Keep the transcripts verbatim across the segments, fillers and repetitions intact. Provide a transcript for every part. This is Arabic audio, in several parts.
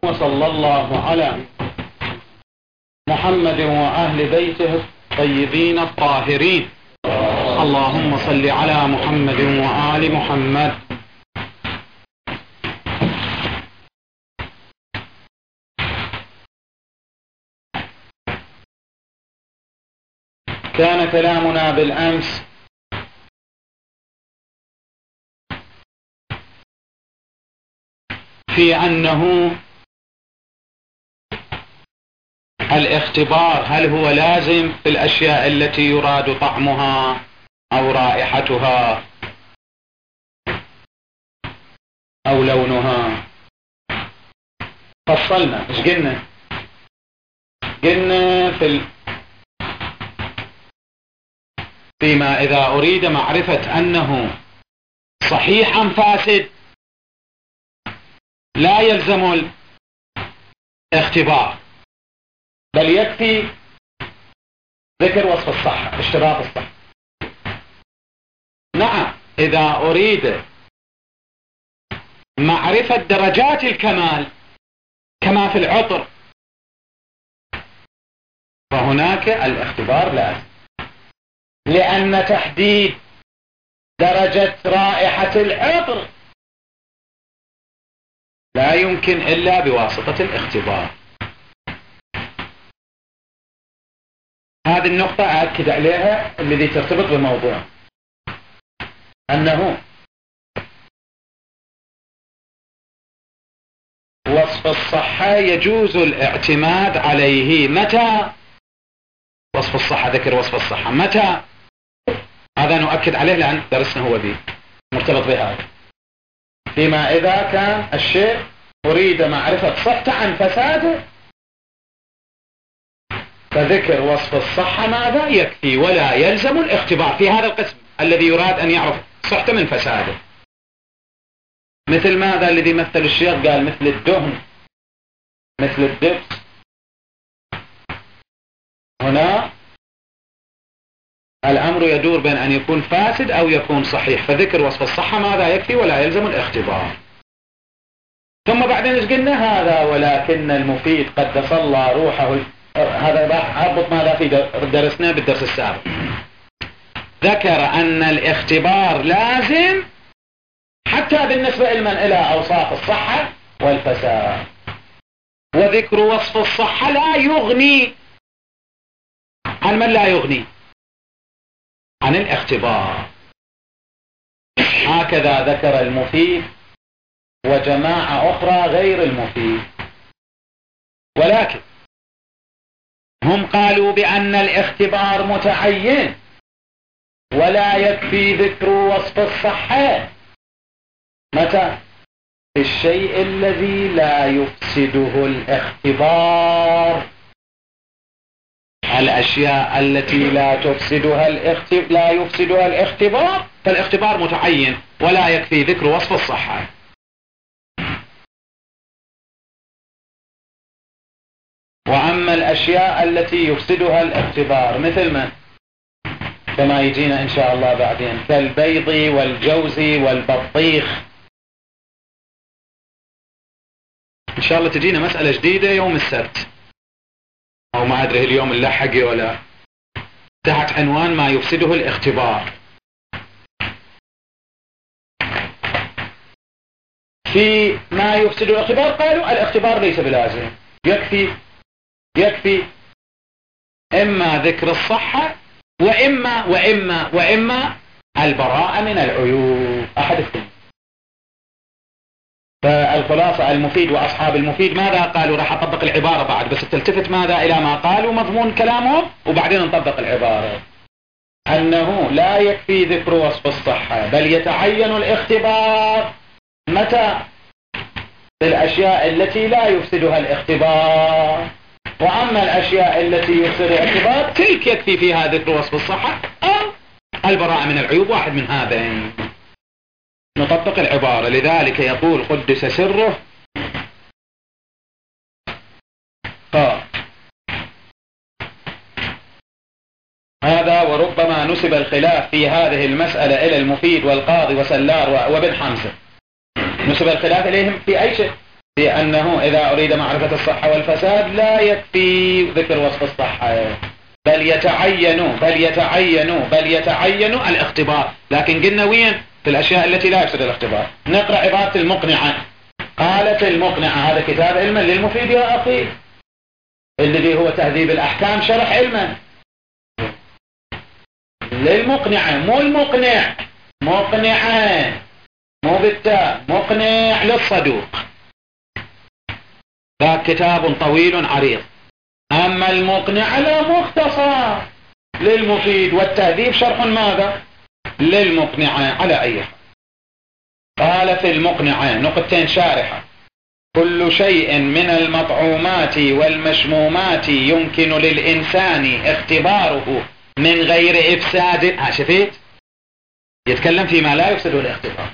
وصلى الله على محمد وأهل بيته الطيبين الطاهرين. اللهم صل على محمد وآل محمد. كان كلامنا بالأمس في أنه الاختبار هل هو لازم في الأشياء التي يراد طعمها أو رائحتها أو لونها. فصلنا ايش قلنا؟ قلنا في ال... فيما إذا أريد معرفة أنه صحيح أم فاسد لا يلزم الاختبار، بل يكفي ذكر وصف الصحة، اشتراط الصحة. نعم، إذا أريد معرفة درجات الكمال كما في العطر فهناك الاختبار لازم، لأن تحديد درجة رائحة العطر لا يمكن إلا بواسطة الاختبار. هذه النقطة أأكد عليها الذي ترتبط بالموضوع، أنه وصف الصحة يجوز الاعتماد عليه متى؟ وصف الصحة، ذكر وصف الصحة متى؟ هذا نؤكد عليه لأن درسنا هو به مرتبط بهذا. فيما إذا كان الشيء أريد معرفة صحته عن فساده فذكر وصف الصحة ماذا يكفي، ولا يلزم الاختبار في هذا القسم الذي يراد أن يعرف صحته من فساده. مثل ماذا الذي مثل الشيخ؟ قال مثل الدهن، مثل الدبس. هنا الأمر يدور بين أن يكون فاسد أو يكون صحيح، فذكر وصف الصحة ماذا يكفي ولا يلزم الاختبار. ثم بعدين ايش قلنا؟ هذا ولكن المفيد قد صلى روحه. هذا راح أربط ماذا في درسنا بالدرس السابق. ذكر أن الاختبار لازم حتى بالنسبة لمن إلى أوصاف الصحة والفساد، وذكر وصف الصحة لا يغني عن من لا يغني عن الاختبار. هكذا ذكر المفيد وجماعة أخرى غير المفيد، ولكن هم قالوا بأن الاختبار متعين ولا يكفي ذكر وصف الصحة. متى؟ الشيء الذي لا يفسده الاختبار. الأشياء التي لا تفسدها الاختبار لا يفسدها الاختبار فالاختبار متعين ولا يكفي ذكر وصف الصحة. وأما الأشياء التي يفسدها الاختبار مثل ما كما يجينا إن شاء الله بعدين كالبيض والجوز والبطيخ، إن شاء الله تجينا مسألة جديدة يوم السبت أو ما أدري اليوم اللحقي ولا، تحت عنوان ما يفسده الاختبار. في ما يفسد الاختبار قالوا الاختبار ليس بلازم، يكفي يكفي إما ذكر الصحة وإما وإما وإما البراءة من العيوب، أحد الاثنين. فالخلاصة المفيد وأصحاب المفيد ماذا قالوا؟ راح أطبق العبارة بعد، بس تلتفت ماذا إلى ما قالوا مضمون كلامهم وبعدين نطبق العبارة. أنه لا يكفي ذكر وصف الصحة بل يتعين الاختبار. متى؟ في الأشياء التي لا يفسدها الاختبار. وأما الأشياء التي يفسد الاختبار تلك يكفي فيها ذكر وصف الصحة أو البراءة من العيوب، واحد من هذين. نطبق العبارة. لذلك يقول قدس سره قال هذا وربما نسب الخلاف في هذه المسألة إلى المفيد والقاضي وسلار وابن حمزة. نسب الخلاف إليهم في أي شيء؟ في أنه إذا أريد معرفة الصحة والفساد لا يكفي ذكر وصف الصحة، بل يتعين بل يتعين بل يتعين الاختبار. لكن قلنا وين في الأشياء التي لا يفسد الاختبار. نقرأ عبارة المقنعة. قالت المقنعة، هذا كتاب علما للمفيد يا أخي، الذي هو تهذيب الأحكام شرح علما للمقنعة، مو المقنع، مقنعة مو بالتاء، مقنع للصدوق. ذا كتاب طويل عريض. أما المقنعة لا، مختصر للمفيد، والتهذيب شرح ماذا للمقنعة على أي حال. قال في المقنعة نقطتين شارحة: كل شيء من المطعومات والمشمومات يمكن للإنسان اختباره من غير إفساد. ها شفيت؟ يتكلم فيما لا يفسد الاختبار.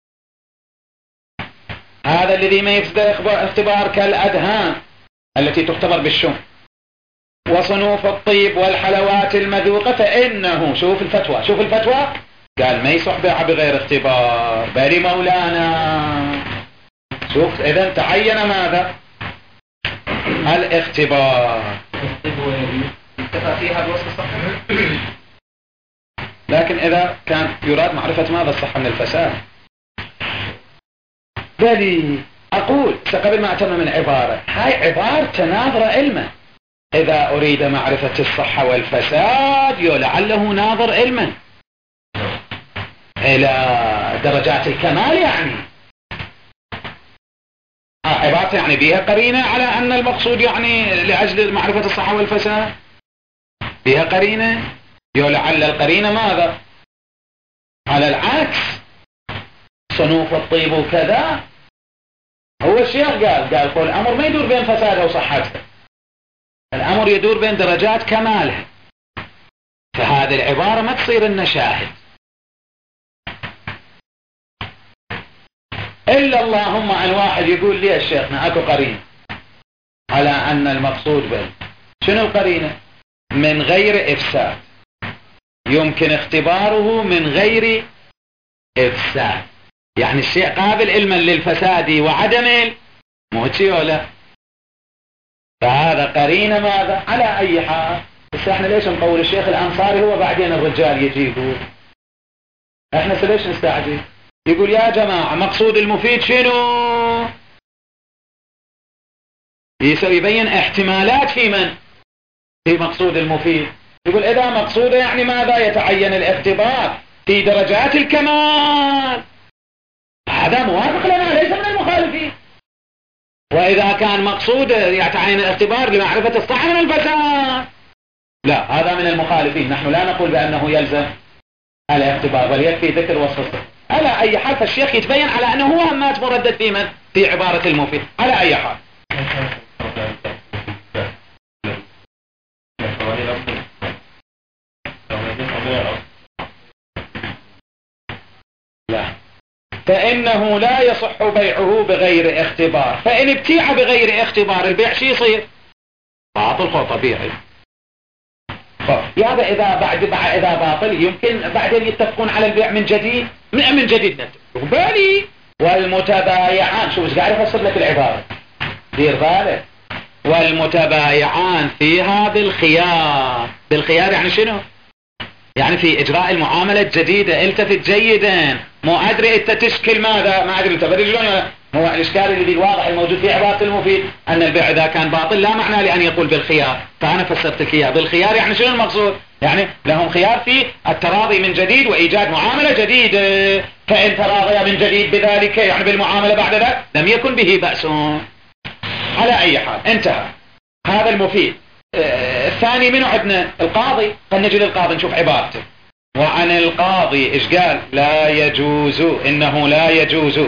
هذا الذي ما يفسد الاختبار كالأدهان التي تختبر بالشم، وصنوف الطيب والحلوات المذوقة، فإنه شوف الفتوى شوف الفتوى قال ما يصح بيعها بغير اختبار. بل مولانا شوف، إذا تعين ماذا الاختبار. انتفى فيها الوصف الصحي. لكن إذا كان يراد معرفة ماذا الصحة من الفساد، بل أقول قبل ما أتم من عبارة، هاي عبارة تناظر علما. إذا أريد معرفة الصحة والفساد لعله ناظر علما إلى درجات الكمال، يعني عبارة يعني بها قرينة على أن المقصود يعني لأجل معرفة الصحة والفساد، بها قرينة. لعل القرينة ماذا على العكس، صنوف الطيب وكذا. هو الشيخ قال قال قول الأمر ما يدور بين فسادها وصحتها، الأمر يدور بين درجات كمالها. فهذه العبارة ما تصير لنا شاهد إلا اللهم أن واحد يقول لي الشيخنا أكو قرينة على أن المقصود به. شنو القرينة؟ من غير إفساد، يمكن اختباره من غير إفساد، يعني الشيء قابل علما للفساد وعدم الموت ولا. فهذا قرينة ماذا على أي حال. بس احنا ليش نقول الشيخ الأنصاري هو بعدين الرجال يجيبوا، احنا ليش نستعجل؟ يقول يا جماعة مقصود المفيد شنو؟ يبين احتمالات في من في مقصود المفيد. يقول إذا مقصوده يعني ماذا يتعين الاختبار في درجات الكمال، هذا موافق لنا ليس من المخالفين. وإذا كان مقصوده يتعين الاختبار لمعرفة الصحة من الفساد، لا، هذا من المخالفين. نحن لا نقول بأنه يلزم الاختبار، بل يكفي ذكر وصف الصحة. على أي حال فالشيخ يتبين على أنه هو همات مردد في من في عبارة المفيد على أي حال. لا، فإنه لا يصح بيعه بغير اختبار. فإن ابتيع بغير اختبار البيع شي يصير باطل خو طبيعي. هذا إذا بعد إذا باطل يمكن بعدين يتفقون على البيع من جديد، من جديد نتفق. بالي والمتبايعان، شو ايش قاعد يفسر لك العبارة، دير بالك. والمتبايعان فيها بالخيار. بالخيار يعني شنو؟ يعني في إجراء المعاملة الجديدة. التفت جيدا، مو أدري أنت تشكل ماذا، ما أدري التفت شلون. هو الإشكال اللي الواضح الموجود في عبارة المفيد أن البيع إذا كان باطل لا معنى لأن يقول بالخيار. فأنا فسرت لك إياه بالخيار. يعني شنو المقصود؟ يعني لهم خيار في التراضي من جديد وإيجاد معاملة جديدة. فإن تراضي من جديد بذلك يعني بالمعاملة بعد ذلك لم يكن به بأس. على أي حال انتهى هذا المفيد. آه الثاني منه عندنا القاضي. خلينا نجي للقاضي نشوف عبارته. وعن القاضي إيش قال؟ لا يجوز، إنه لا يجوز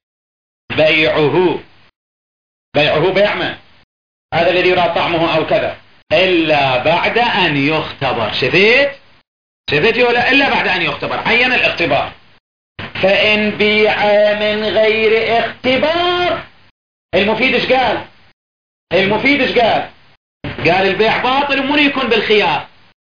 بيعه. بيعه بيع من؟ هذا الذي يرى طعمه أو كذا إلا بعد أن يختبر. شفيت؟ شفيت ولا؟ إلا بعد أن يختبر. عين الاختبار. فإن بيع من غير اختبار، المفيد إيش قال؟ المفيد إيش قال؟ قال البيع باطل ومن يكون بالخيار.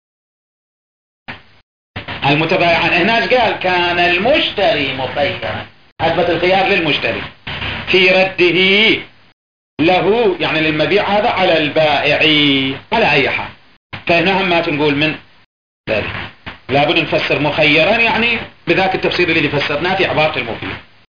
المتبايعان هنا إيش قال؟ كان المشتري مخيرا، أثبت الخيار للمشتري في رده له يعني للمبيع هذا على البائع على أي حال. فهنا هم ما تنقول من ذلك لابد نفسر مخيرا يعني بذاك التفسير اللي فسرناه في عبارة المفيد.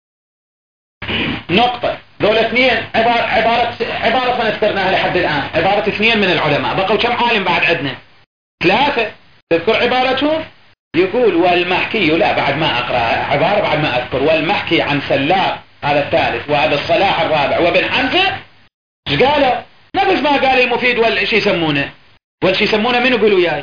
نقطة دول اثنين عبارة عبارة عبارة فنذكرناها لحد الآن عبارة اثنين من العلماء. بقوا كم عالم بعد عندنا؟ ثلاثة. تذكر عبارتهم؟ يقول والمحكي لا بعد ما أقرأ عبارة بعد ما أذكر والمحكي عن سلاب هذا الثالث وهذا الصلاح الرابع وابن حنفة ايش قالوا؟ نفس ما قال المفيد والشي يسمونه والشي يسمونه من يقولوا ياي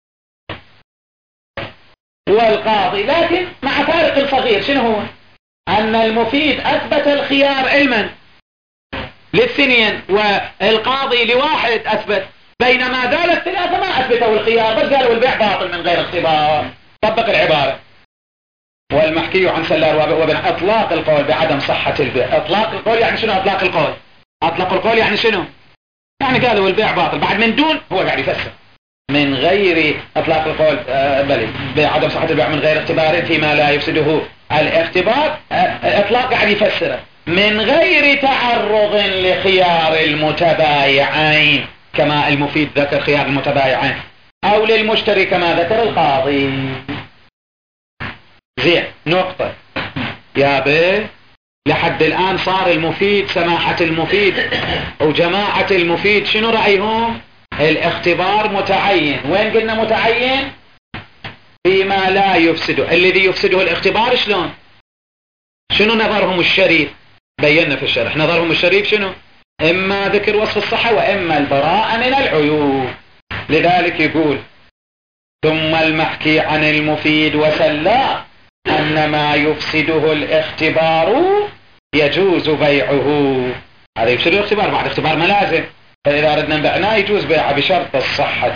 والقاضي. لكن مع فارق صغير شنو هو؟ أن المفيد أثبت الخيار علما للاثنين والقاضي لواحد أثبت، بينما دول الثلاثة ما أثبتوا الخيار بل قالوا البيع باطل من غير اختبار. طبق العبارة والمحكي عن سلار وابن اطلاق القول بعدم صحة البيع. اطلاق القول يعني شنو؟ اطلاق القول اطلاق القول يعني شنو؟ يعني قالوا البيع باطل بعد من دون هو قاعد يفسر من غير اطلاق القول آه بل بعدم صحة البيع من غير اختبار فيما لا يفسده الاختبار. آه اطلاق قاعد يفسره من غير تعرض لخيار المتبايعين كما المفيد ذكر خيار المتبايعين او للمشتري كما ذكر القاضي. زين. نقطة يا بي لحد الآن صار المفيد سماحة المفيد وجماعة المفيد شنو رأيهم؟ الاختبار متعين. وين قلنا متعين؟ فيما لا يفسده. الذي يفسده الاختبار شلون؟ شنو نظرهم الشريف؟ بينا في الشرح نظرهم الشريف شنو؟ إما ذكر وصف الصحة وإما البراءة من العيوب. لذلك يقول ثم المحكي عن المفيد وسلا أن ما يفسده الاختبار يجوز بيعه. هذا يفسده الاختبار بعد اختبار ملازم، فإذا أردنا نبيعناه يجوز بيعه بشرط الصحة.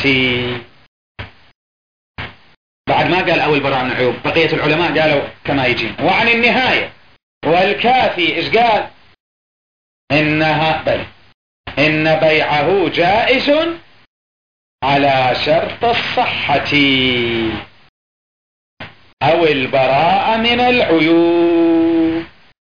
بعد ما قال أول براءة من العيوب بقية العلماء قالوا كما يجين. وعن النهاية والكافي إيش قال؟ إنها بل إن بيعه جائز على شرط الصحة أو البراءة من العيوب.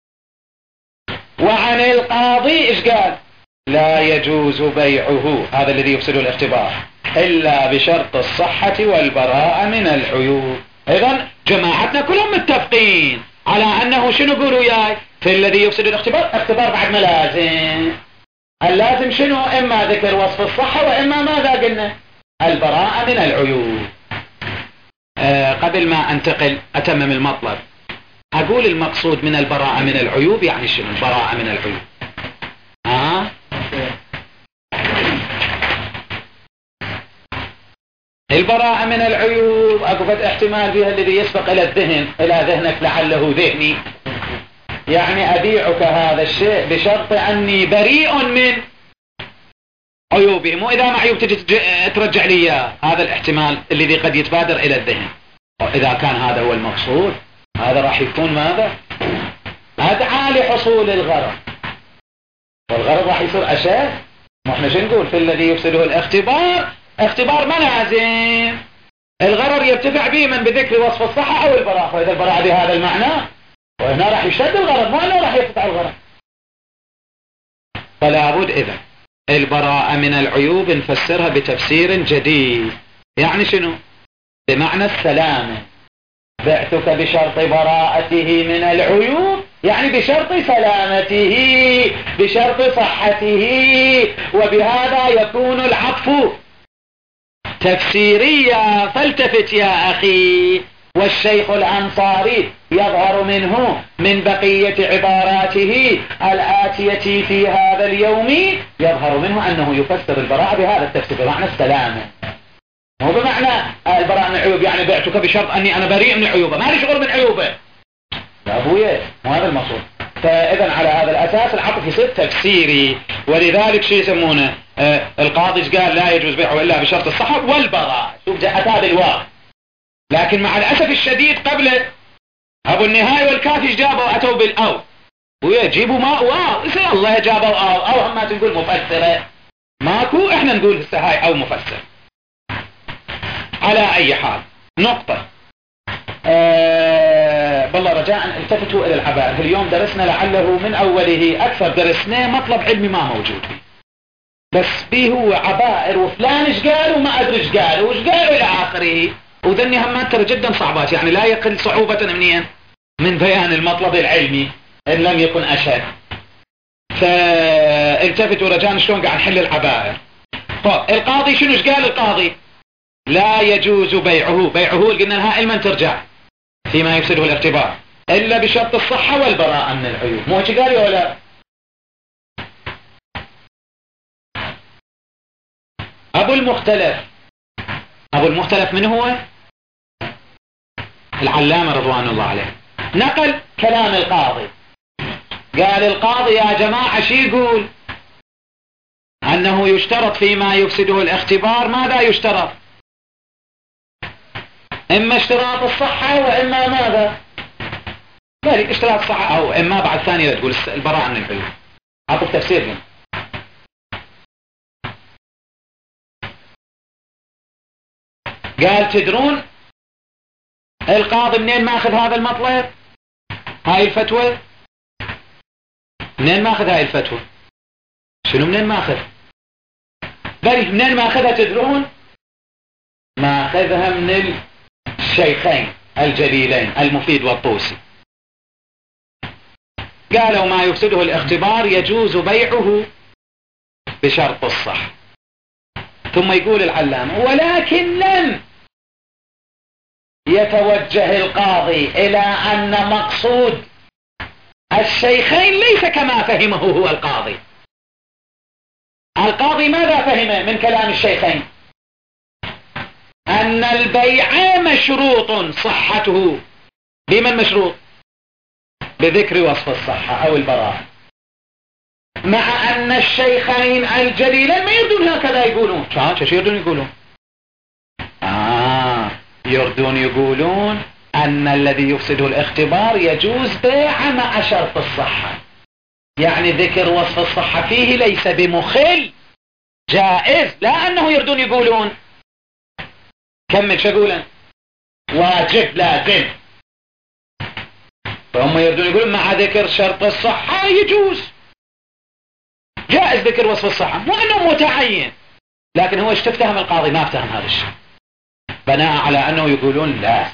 وعن القاضي إيش قال؟ لا يجوز بيعه هذا الذي يفسد الاختبار إلا بشرط الصحة والبراءة من العيوب. إذن جماعتنا كلهم متفقين على أنه شنو قولوا ياي في الذي يفسد الاختبار اختبار بعد ملازم. اللازم شنو؟ إما ذكر وصف الصحة وإما ماذا قلنا؟ البراءة من العيوب. أه قبل ما أنتقل أتمم المطلب أقول المقصود من البراءة من العيوب يعني شنو البراءة من العيوب؟ ها؟ البراءة من العيوب أكو قد احتمال بها الذي يسبق إلى الذهن إلى ذهنك لعله ذهني، يعني أبيعك هذا الشيء بشرط أني بريء من عيوبهم وإذا ما عيوب تجي ترجع لي هذا الاحتمال الذي قد يتبادر إلى الذهن. وإذا كان هذا هو المقصود هذا راح يكون ماذا؟ أدعى لحصول الغرض، والغرض راح يصير أشد. وإحنا شو نقول في الذي يفسده الاختبار؟ اختبار ملازم الغرر يرتفع به من بذكر وصف الصحة أو البراءة، وإذا البراءة بهذا المعنى وهنا راح يشد الغرض ما أنه راح يرتفع الغرض. فلا بد إذا البراءة من العيوب نفسرها بتفسير جديد. يعني شنو؟ بمعنى السلامة. بعتك بشرط براءته من العيوب يعني بشرط سلامته بشرط صحته، وبهذا يكون العطف تفسيريا. فالتفت يا أخي. والشيخ الأنصاري يظهر منه من بقية عباراته الآتية في هذا اليوم يظهر منه أنه يفسر البراءة بهذا التفسير بمعنى السلامة، مو بمعنى البراءة من عيوب يعني بعتك بشرط أني أنا بريء من عيوبه ما لي شغل من عيوبه يا أبويا، مو هذا المقصود. فإذا على هذا الأساس العطف يصير تفسيري. ولذلك شيء يسمونه آه القاضي قال لا يجوز بيعه إلا بشرط الصحة والبراءة. شوف جاءت هذا الواو، لكن مع الأسف الشديد قبل أبو النهاية والكافي جابوا أتوا بالأو ويجيبوا ما واو إذا الله جابوا أو أو هم ما تنقول مفسرة ماكو، إحنا نقول هسه هاي أو مفسر. على أي حال نقطة أه بالله رجاء التفتوا إلى العبائر. اليوم درسنا لعله من أوله أكثر درسنا مطلب علمي ما موجود فيه، بس به هو عبائر وفلان ايش قال وما أدري ايش قال وايش قالوا إلى آخره، وذني همات ترى جدا صعبات، يعني لا يقل صعوبة منين من بيان المطلب العلمي إن لم يكن أشد. فالتفتوا رجاء شلون قاعد نحل العبائر. طب القاضي شنو ايش قال القاضي؟ لا يجوز بيعه، بيعه قلنا لها علما ترجع فيما يفسده الاختبار إلا بشرط الصحة والبراءة من العيوب. مو هيك قال ولا؟ أبو المختلف، أبو المختلف من هو؟ العلامة رضوان الله عليه، نقل كلام القاضي. قال القاضي يا جماعة شي يقول؟ أنه يشترط فيما يفسده الاختبار. ماذا يشترط؟ إما اشتراط الصحة وإما ماذا؟ ذلك اشتراط الصحة أو إما بعد ثانية تقول البراءة من العيوب. أعطوك تفسير من. قال تدرون القاضي منين ماخذ هذا المطلب؟ هاي الفتوى منين ماخذ هاي الفتوى؟ شنو منين ماخذ؟ ذلك منين ماخذها تدرون؟ ماخذها من الشيخين الجليلين المفيد والطوسي. قالوا ما يفسده الاختبار يجوز بيعه بشرط الصح. ثم يقول العلامة ولكن لم يتوجه القاضي إلى أن مقصود الشيخين ليس كما فهمه هو القاضي. القاضي ماذا فهم من كلام الشيخين؟ أن البيع مشروط صحته. بمن مشروط؟ بذكر وصف الصحة أو البراءة، مع أن الشيخين الجليلين ما يردون هكذا يقولون. شو شو يردون يقولون؟ آه يردون يقولون أن الذي يفسده الاختبار يجوز بيع مع شرط الصحة، يعني ذكر وصف الصحة فيه ليس بمخل، جائز. لا أنه يردون يقولون كمل شو يقولون واجب لازم، فهم يردون يقولون مع ذكر شرط الصحة يجوز، جائز ذكر وصف الصحة، مو أنه متعين. لكن هو ايش تفتهم القاضي؟ ما افتهم هذا الشيء، بناء على أنه يقولون لا.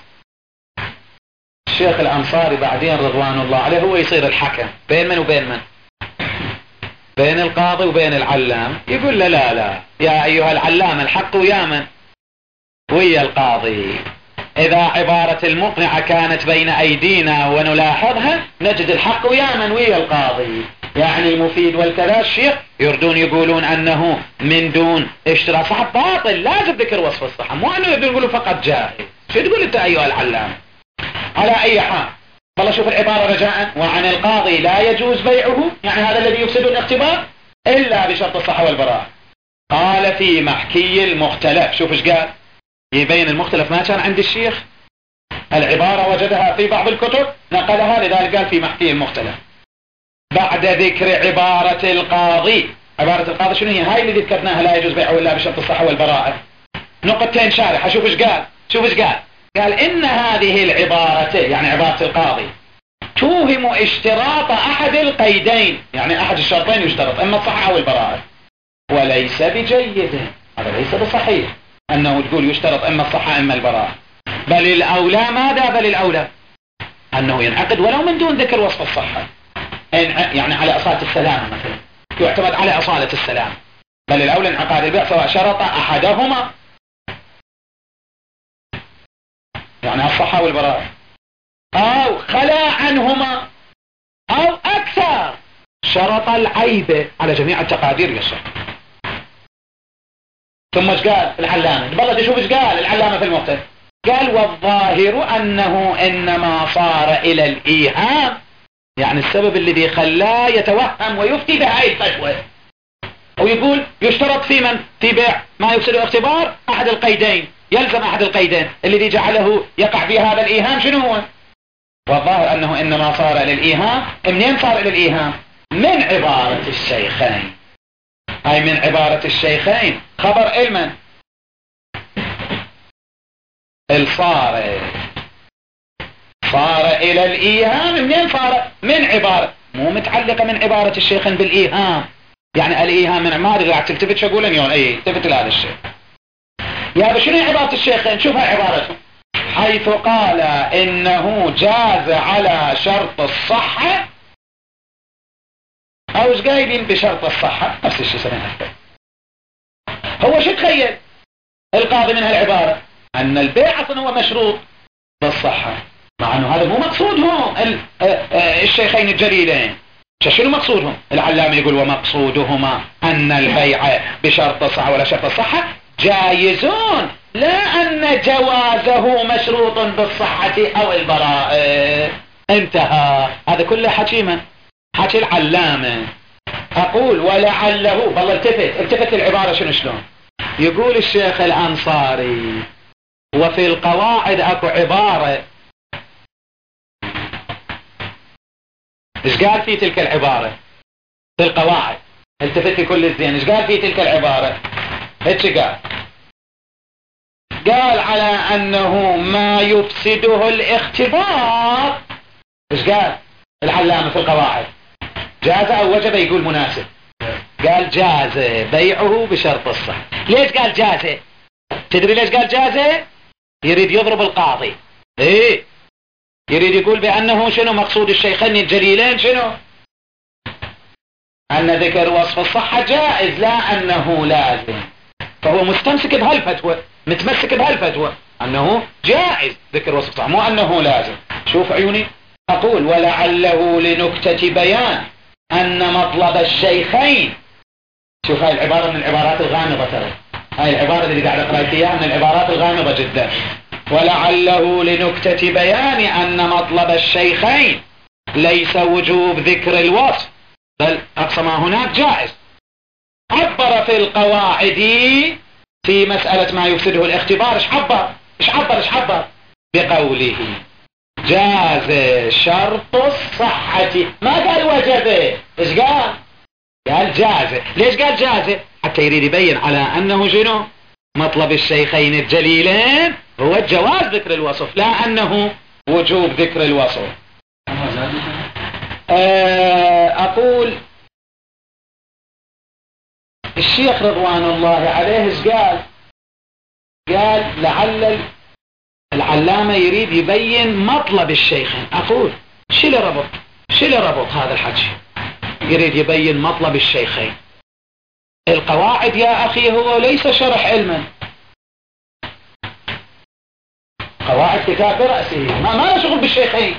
الشيخ الأنصاري بعدين رضوان الله عليه هو يصير الحكم بين من وبين من؟ بين القاضي وبين العلام. يقول لا لا لا يا أيها العلام الحق ويا من؟ ويا القاضي. إذا عبارة المقنعة كانت بين أيدينا ونلاحظها نجد الحق ويا من؟ ويا القاضي. يعني المفيد والكذا الشيخ يردون يقولون أنه من دون اشتراط صحة باطل، لازم ذكر وصف الصحة، مو أنه يردون يقولوا فقط جائز. شو تقول أنت أيها العلام؟ على أي حال والله شوف العبارة رجاء، وعن القاضي لا يجوز بيعه، يعني هذا الذي يفسد الاختبار إلا بشرط الصحة والبراءة. قال في محكي المختلف. شوف ايش قال؟ يبين المختلف ما كان عند الشيخ، العبارة وجدها في بعض الكتب نقلها، لذلك قال في محكي المختلف. بعد ذكر عبارة القاضي، عبارة القاضي شنو هي؟ هاي اللي ذكرناها لا يجوز بيعه إلا بشرط الصحة والبراءة. نقطتين شارحة. شوف ايش قال؟ شوف ايش قال؟ قال إن هذه العبارة يعني عبارة القاضي توهم اشتراط أحد القيدين، يعني أحد الشرطين يشترط إما الصحة أو البراءة، وليس بجيد. هذا ليس بصحيح أنه تقول يشترط إما الصحة إما البراءة، بل الأولى ماذا؟ بل الأولى أنه ينعقد ولو من دون ذكر وصف الصحة، يعني على أصالة السلام مثلا، يعتمد على أصالة السلام. بل الأولى انعقاد البيع سواء شرط أحدهما يعني الصحة والبراءة أو خلا عنهما أو أكثر شرط العيب على جميع التقادير يشرط. ثم ايش قال العلامة؟ والله تشوف ايش قال العلامة في المختلف. قال والظاهر أنه إنما صار إلى الإيهام، يعني السبب الذي خلاه يتوهم ويفتي بهاي الفتوى ويقول يشترط في من في بيع ما يفسد الاختبار أحد القيدين، يلزم أحد القيدين الذي جعله يقع في هذا الإيهام شنو هو؟ والظاهر أنه إنما صار إلى الإيهام. منين صار إلى الإيهام؟ من عبارة الشيخين، أي من عبارة الشيخين خبر علما الصارف صار الى الايهام. منين صار؟ من عبارة مو متعلقة من عبارة الشيخ بالايهام. يعني الايهام من ما ادري راح تلتفت شو اقول اليوم. اي التفت لهذا الشيء. يا شنو عبارة الشيخين؟ شوفها عبارته حيث قال انه جاز على شرط الصحة، او ايش قايلين بشرط الصحة؟ نفس الشيء سمعنا. هو شو تخيل القاضي من هالعبارة؟ ان البيع اصلا هو مشروط بالصحة، مع انه هذا مو مقصودهم الشيخين الجليلين. شنو مقصودهم؟ العلامة يقول ومقصودهما ان البيع بشرط الصحة ولا شرط الصحة جائزون، لا ان جوازه مشروط بالصحة او البراءة. انتهى. هذا كله حكيمة حكي العلامة. اقول ولعله والله التفت التفت العبارة شنو شلون يقول الشيخ الأنصاري وفي القواعد اكو عبارة. ايش قال في تلك العبارة في القواعد؟ التفت كل الزين. ايش قال في تلك العبارة؟ هيك قال قال على انه ما يفسده الاختبار. ايش قال العلامة في القواعد؟ جاز او وجب؟ يقول مناسب. قال جاز بيعه بشرط الصحة. ليش قال جاز؟ تدري ليش قال جاز؟ يريد يضرب القاضي. ايه يريد يقول بانه شنو مقصود الشيخين الجليلين؟ شنو؟ ان ذكر وصف الصحة جائز لا انه لازم. فهو مستمسك بهالفتوى متمسك بهالفتوى انه جائز ذكر وصف الصحة مو انه لازم. شوف عيوني اقول ولعله لنكتة بيان ان مطلب الشيخين. شوف هاي العبارة من العبارات الغامضة ترى. هاي العبارة اللي قاعد اقرأ فيها من العبارات الغامضة جدا. ولعله لنكتة بيان ان مطلب الشيخين ليس وجوب ذكر الوصف بل اقصى ما هناك جائز. عبر في القواعد في مسألة ما يفسده الاختبار. ايش عبر ايش عبر ايش عبر بقوله جاز شرط الصحة. ما قال وجب. ايش قال؟ قال جاز. ليش قال جاز؟ حتى يريد يبين على انه شنو مطلب الشيخين الجليلين هو جواز ذكر الوصف لا انه وجوب ذكر الوصف. اقول الشيخ رضوان الله عليه ايش قال؟ قال لعل العلامة يريد يبين مطلب الشيخين. اقول شو اللي ربط شو اللي ربط هذا الحكي؟ يريد يبين مطلب الشيخين. القواعد يا اخي هو ليس شرح علما. قواعد كتاب برأسه ما ما له شغل بالشيخين.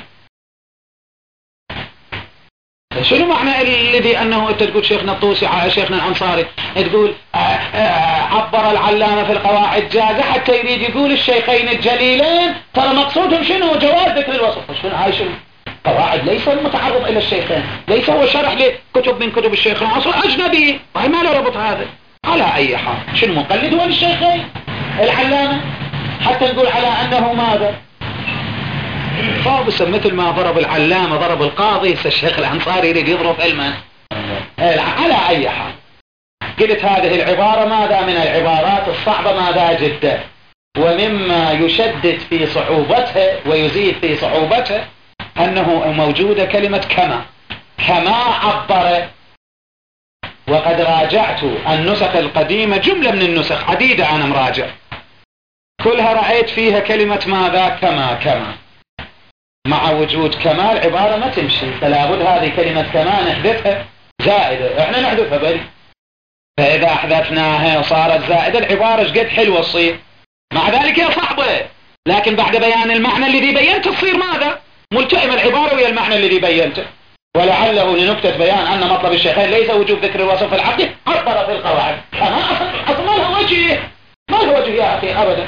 شنو معنى الذي انه انت تقول شيخنا الطوسي شيخنا الانصاري تقول آآ آآ عبر العلامة في القواعد جاز حتى يريد يقول الشيخين الجليلين ترى مقصودهم شنو جواز ذكر الوصف. شنو هاي شنو قواعد ليس المتعرض الى الشيخين ليس هو شرح لكتب من كتب الشيخين اصلا اجنبي. هاي ما له ربط هذا. على اي حال شنو مقلد هو للشيخين العلامة حتى نقول على انه ماذا فابس مثل ما ضرب العلامة ضرب القاضي الشيخ الأنصاري يريد يضرب علما. على أي حال قلت هذه العبارة ماذا من العبارات الصعبة ماذا جدا. ومما يشدد في صعوبتها ويزيد في صعوبتها أنه موجودة كلمة كما. كما عبر. وقد راجعت النسخ القديمة جملة من النسخ عديدة أنا مراجع كلها رأيت فيها كلمة ماذا كما كما. مع وجود كمال عبارة ما تمشي فلا بد هذه كلمة كما نحذفها زائدة. احنا نحذفها بل فإذا أحذفناها وصارت زائدة العبارة قد حلوة تصير. مع ذلك هي صعبة لكن بعد بيان المعنى الذي بينته تصير ماذا ملتئم العبارة ويا المعنى الذي بينته. ولعله لنكتة بيان أن مطلب الشيخين ليس وجوب ذكر الوصف العقدي عبر في القواعد. كما أصلا ما له وجه ما له وجه يا أخي أبدا.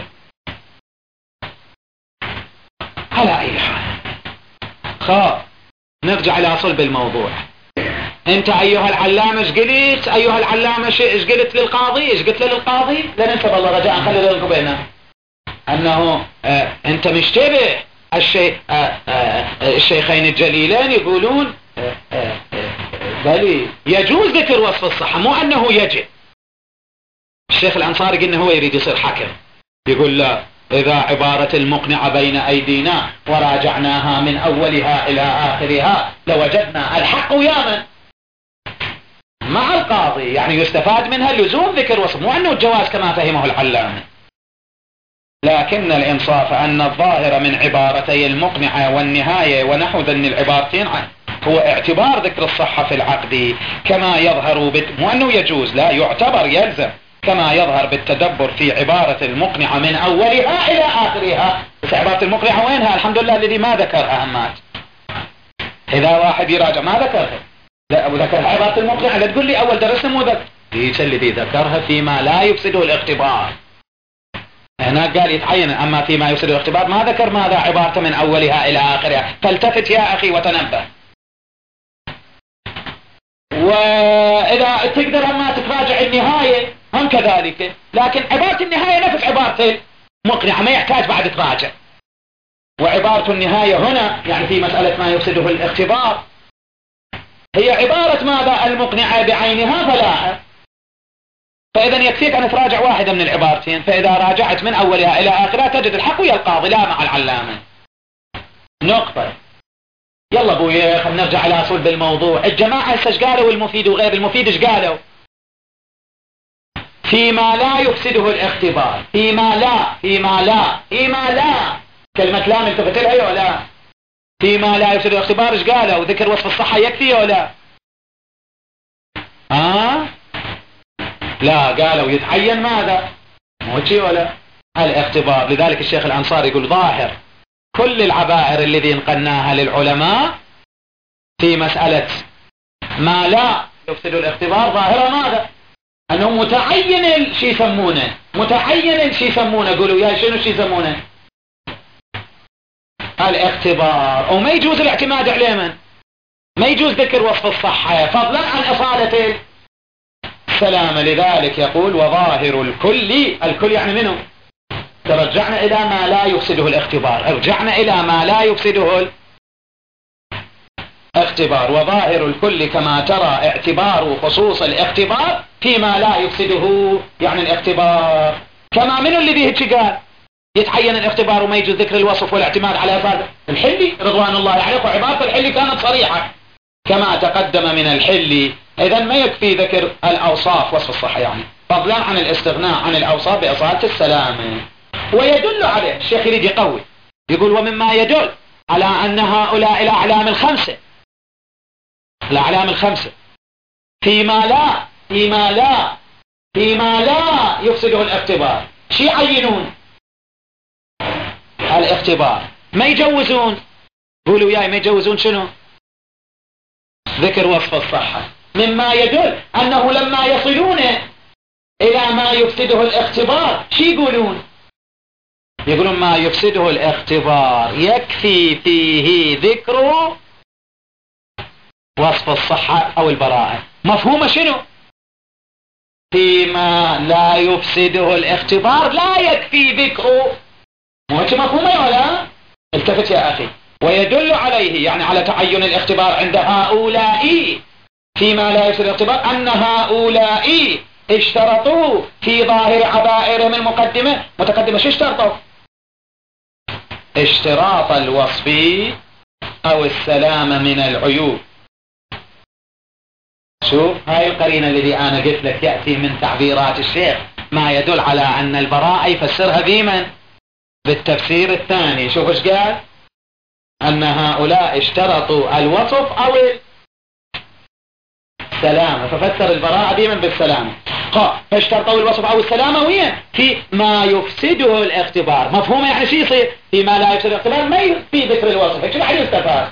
على أي حال خاف نرجع إلى صلب الموضوع. انت ايها العلامة ايش قلت ايها العلامة ايش قلت للقاضي ايش قلت للقاضي لا ننسى والله رجاء خلي لكم بيننا انه اه انت مشتبه الشي اه اه الشيخين الجليلين يقولون اه اه بل يجوز ذكر وصف الصحة مو انه يجب. الشيخ الانصاري قلنا هو يريد يصير حكم يقول لا إذا عبارة المقنعة بين أيدينا وراجعناها من أولها إلى آخرها لوجدنا الحق ويا من مع القاضي، يعني يستفاد منها لزوم ذكر وصف، مو أنه الجواز كما فهمه العلامة. لكن الإنصاف أن الظاهر من عبارتي المقنعة والنهاية ونحو ذن العبارتين هو اعتبار ذكر الصحة في العقد كما يظهر بت... مو أنه يجوز، لا، يعتبر، يلزم، كما يظهر بالتدبر في عبارة المقنعة من أولها إلى آخرها. بس عبارة المقنعة وينها؟ الحمد لله الذي ما ذكرها أهمات. إذا واحد يراجع ما ذكرها، لا ذكر عبارة المقنعة، لا تقول لي أول درسنا مو ذكر، ليش الذي ذكرها فيما لا يفسده الاختبار. هنا قال يتعين، أما فيما يفسد الاختبار ما ذكر ماذا عبارته من أولها إلى آخرها. فالتفت يا أخي وتنبه. وإذا تقدر أما تتراجع النهاية هم كذلك، لكن عبارة النهاية نفس عبارة المقنعة، ما يحتاج بعد تراجع. وعبارة النهاية هنا يعني في مسألة ما يفسده الاختبار هي عبارة ماذا المقنعة بعينها فلا، فإذا يكفيك أن تراجع واحدة من العبارتين. فإذا راجعت من أولها إلى آخرها تجد الحق ويا القاضي لا مع العلامة. نقطة. يلا ابويا خلينا نرجع على صلب الموضوع. الجماعة هسه ايش قالوا؟ المفيد وغير المفيد ايش قالوا؟ فيما لا يفسده الاختبار، فيما لا فيما لا فيما لا كلمة لا التفت لها ولا؟ فيما لا يفسده الاختبار ايش قالوا؟ ذكر وصف الصحة يكفي ولا؟ ها؟ لا، قالوا يتعين ماذا؟ مو شي ولا؟ الاختبار. لذلك الشيخ الأنصاري يقول ظاهر كل العبائر الذي نقلناها للعلماء في مسألة ما لا يفسد الاختبار ظاهرة ماذا؟ أنه متعين الشي يسمونه، متعين الشي يسمونه، قولوا يا شنو الشي يسمونه؟ الاختبار. وما يجوز الاعتماد عليه، من ما يجوز ذكر وصف الصحة فضلا عن إصالة السلامة. لذلك يقول وظاهر الكل، الكل يعني منه؟ ترجعنا إلى ما لا يفسده الاختبار، ارجعنا إلى ما لا يفسده الاختبار. وظاهر الكل كما ترى اعتبار خصوص الاختبار فيما لا يفسده يعني الاختبار. كما منه الذي هيك قال يتعين الاختبار وما يجوز ذكر الوصف والاعتماد على أفاد الحلي رضوان الله عليه، وعبارة الحلي كانت صريحة كما تقدم من الحلي. إذا ما يكفي ذكر الأوصاف وصف الصحة يعني فضلا عن الاستغناء عن الأوصاف بإصالة السلامة. ويدل عليه الشيخ يريد يقوي، يقول ومما يدل على أن هؤلاء الأعلام الخمسة، الأعلام الخمسة فيما لا فيما لا فيما لا يفسده الاختبار شي يعينون الاختبار، ما يجوزون. قولوا وياي ما يجوزون شنو؟ ذكر وصف الصحة. مما يدل أنه لما يصلون إلى ما يفسده الاختبار شي يقولون؟ يقولون ما يفسده الاختبار يكفي فيه ذكر وصف الصحة أو البراءة. مفهوم شنو؟ فيما لا يفسده الاختبار لا يكفي ذكره. مو مفهومه ولا؟ التفت يا أخي. ويدل عليه يعني على تعين الاختبار عند هؤلاء فيما لا يفسد الاختبار أن هؤلاء اشترطوا في ظاهر عبائرهم المقدمة متقدمة. شو اشترطوا؟ اشتراط الوصف أو السلامة من العيوب. شوف هاي القرينة الذي أنا قلت لك يأتي من تعبيرات الشيخ ما يدل على أن البراءة يفسرها بمن؟ بالتفسير الثاني. شوف ايش قال؟ أن هؤلاء اشترطوا الوصف أو السلامة، ففسر البراءة بمن؟ بالسلامة. فاشترطوا الوصف أو السلامة وين؟ في ما يفسده الاختبار. مفهوم يعني شو يصير؟ فيما لا يفسد الاختبار ما يفي ذكر الوصف. شو راح يستفاد؟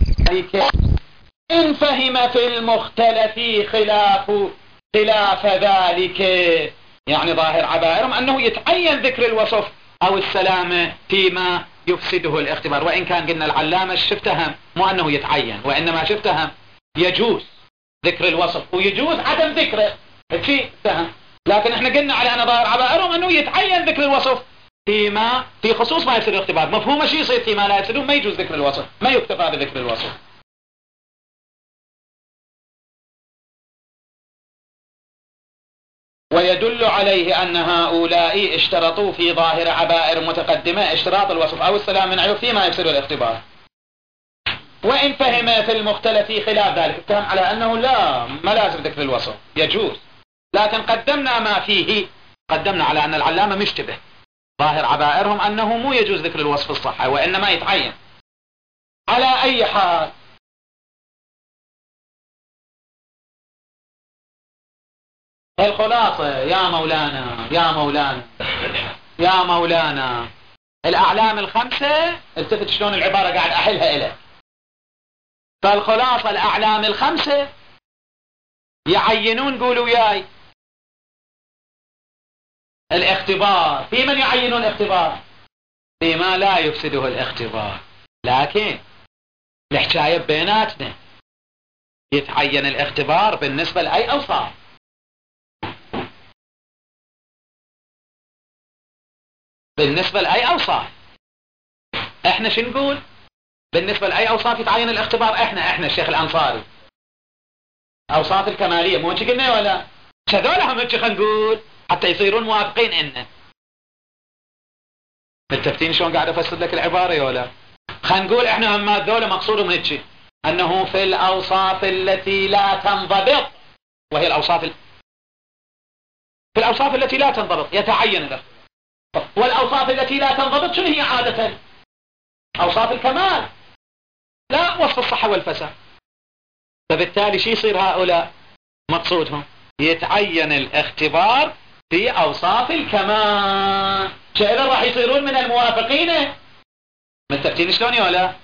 إن فهم في المختلف خلاف خلاف ذلك يعني ظاهر عبائرهم أنه يتعين ذكر الوصف أو السلامة فيما يفسده الاختبار. وإن كان قلنا العلامة شفتهم مو أنه يتعين، وإنما شفتهم يجوز ذكر الوصف ويجوز عدم ذكره شيء سهم. لكن احنا قلنا على أن ظاهر عبائرهم أنه يتعين ذكر الوصف فيما في خصوص ما يفسد الاختبار. مفهوم شيء يصير فيما لا يفسده ما يجوز ذكر الوصف، ما يكتفى بذكر الوصف. ويدل عليه أن هؤلاء اشترطوا في ظاهر عبائر متقدمة اشتراط الوصف أو السلام من عيوب فيما يفسد الاختبار. وإن فهم في المختلف خلاف ذلك اتهم على أنه لا ما لازم ذكر الوصف يجوز، لكن قدمنا ما فيه، قدمنا على أن العلامة مشتبه ظاهر عبائرهم أنه مو يجوز ذكر الوصف الصحة وإنما يتعين. على أي حال الخلاصة يا مولانا يا مولانا يا مولانا الأعلام الخمسة التفت شلون العبارة قاعد أحلها إليه. فالخلاصة الأعلام الخمسة يعينون قولوا وياي الاختبار. في من يعينون الاختبار؟ فيما لا يفسده الاختبار، لكن الحكاية بيناتنا يتعين الاختبار بالنسبة لأي أوصاف. بالنسبة لأي أوصاف احنا شو نقول؟ بالنسبة لأي أوصاف يتعين الاختبار احنا احنا الشيخ الأنصاري أوصاف الكمالية مو هيك قلنا ولا؟ شذولهم هيك خلينا نقول حتى يصيرون موافقين إنه متفتين شلون قاعد أفسر لك العبارة يا ولا؟ خلينا نقول احنا هم ذولا مقصودهم هيك أنه في الأوصاف التي لا تنضبط، وهي الأوصاف ال... في الأوصاف التي لا تنضبط يتعين الاختبار. والأوصاف التي لا تنضبط شنو هي عادة؟ أوصاف الكمال لا وصف الصحة والفساد. فبالتالي شو يصير هؤلاء مقصودهم يتعين الاختبار في أوصاف الكمال، شإذا راح يصيرون من الموافقين. متفتين شلون يا ولا؟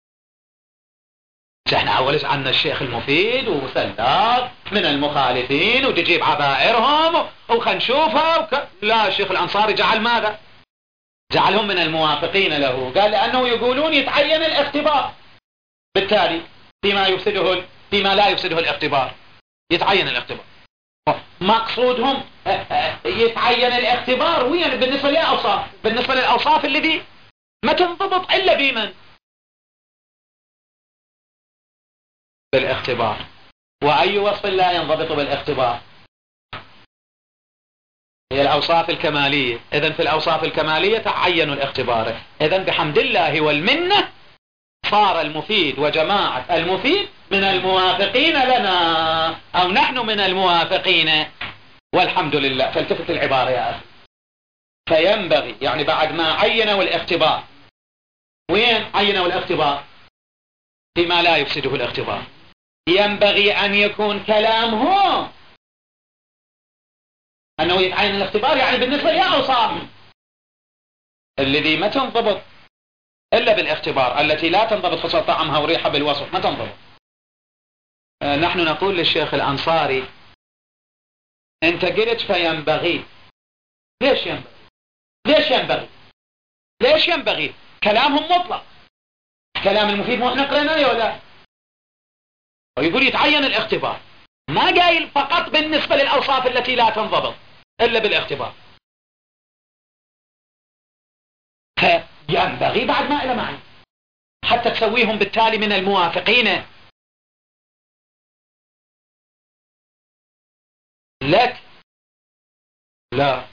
احنا اولش عنا الشيخ المفيد وثلاث من المخالفين وتجيب عبائرهم وخل نشوفها وك... لا الشيخ الأنصاري جعل ماذا؟ جعلهم من الموافقين له. قال لأنه يقولون يتعين الاختبار، بالتالي فيما يفسده فيما لا يفسده الاختبار يتعين الاختبار. مقصودهم يتعين الاختبار وين؟ بالنسبة للأوصاف بالنسبة للأوصاف الذي ما تنضبط إلا بمن؟ بالاختبار. وأي وصف لا ينضبط بالاختبار؟ هي الأوصاف الكمالية. إذن في الأوصاف الكمالية تعين الاختبار. إذن بحمد الله والمنة صار المفيد وجماعة المفيد من الموافقين لنا، أو نحن من الموافقين والحمد لله. فالتفت العبارة يا أخي. فينبغي يعني بعد ما عينوا الاختبار، وين عينوا الاختبار؟ فيما لا يفسده الاختبار. ينبغي أن يكون كلامهم أنه يتعين الاختبار يعني بالنسبة لأوصاف الذي ما تنضبط إلا بالاختبار، التي لا تنضبط خصوصا طعمها وريحها بالوصف ما تنضبط. آه نحن نقول للشيخ الأنصاري أنت قلت فينبغي. ليش ينبغي؟ ليش ينبغي؟ ليش ينبغي؟ كلامهم مطلق. كلام المفيد مو احنا قريناه ولا؟ ويقول يتعين الاختبار، ما قايل فقط بالنسبة للأوصاف التي لا تنضبط إلا بالاختبار. فينبغي بعد ما إلى معنى حتى تسويهم بالتالي من الموافقين لك. لا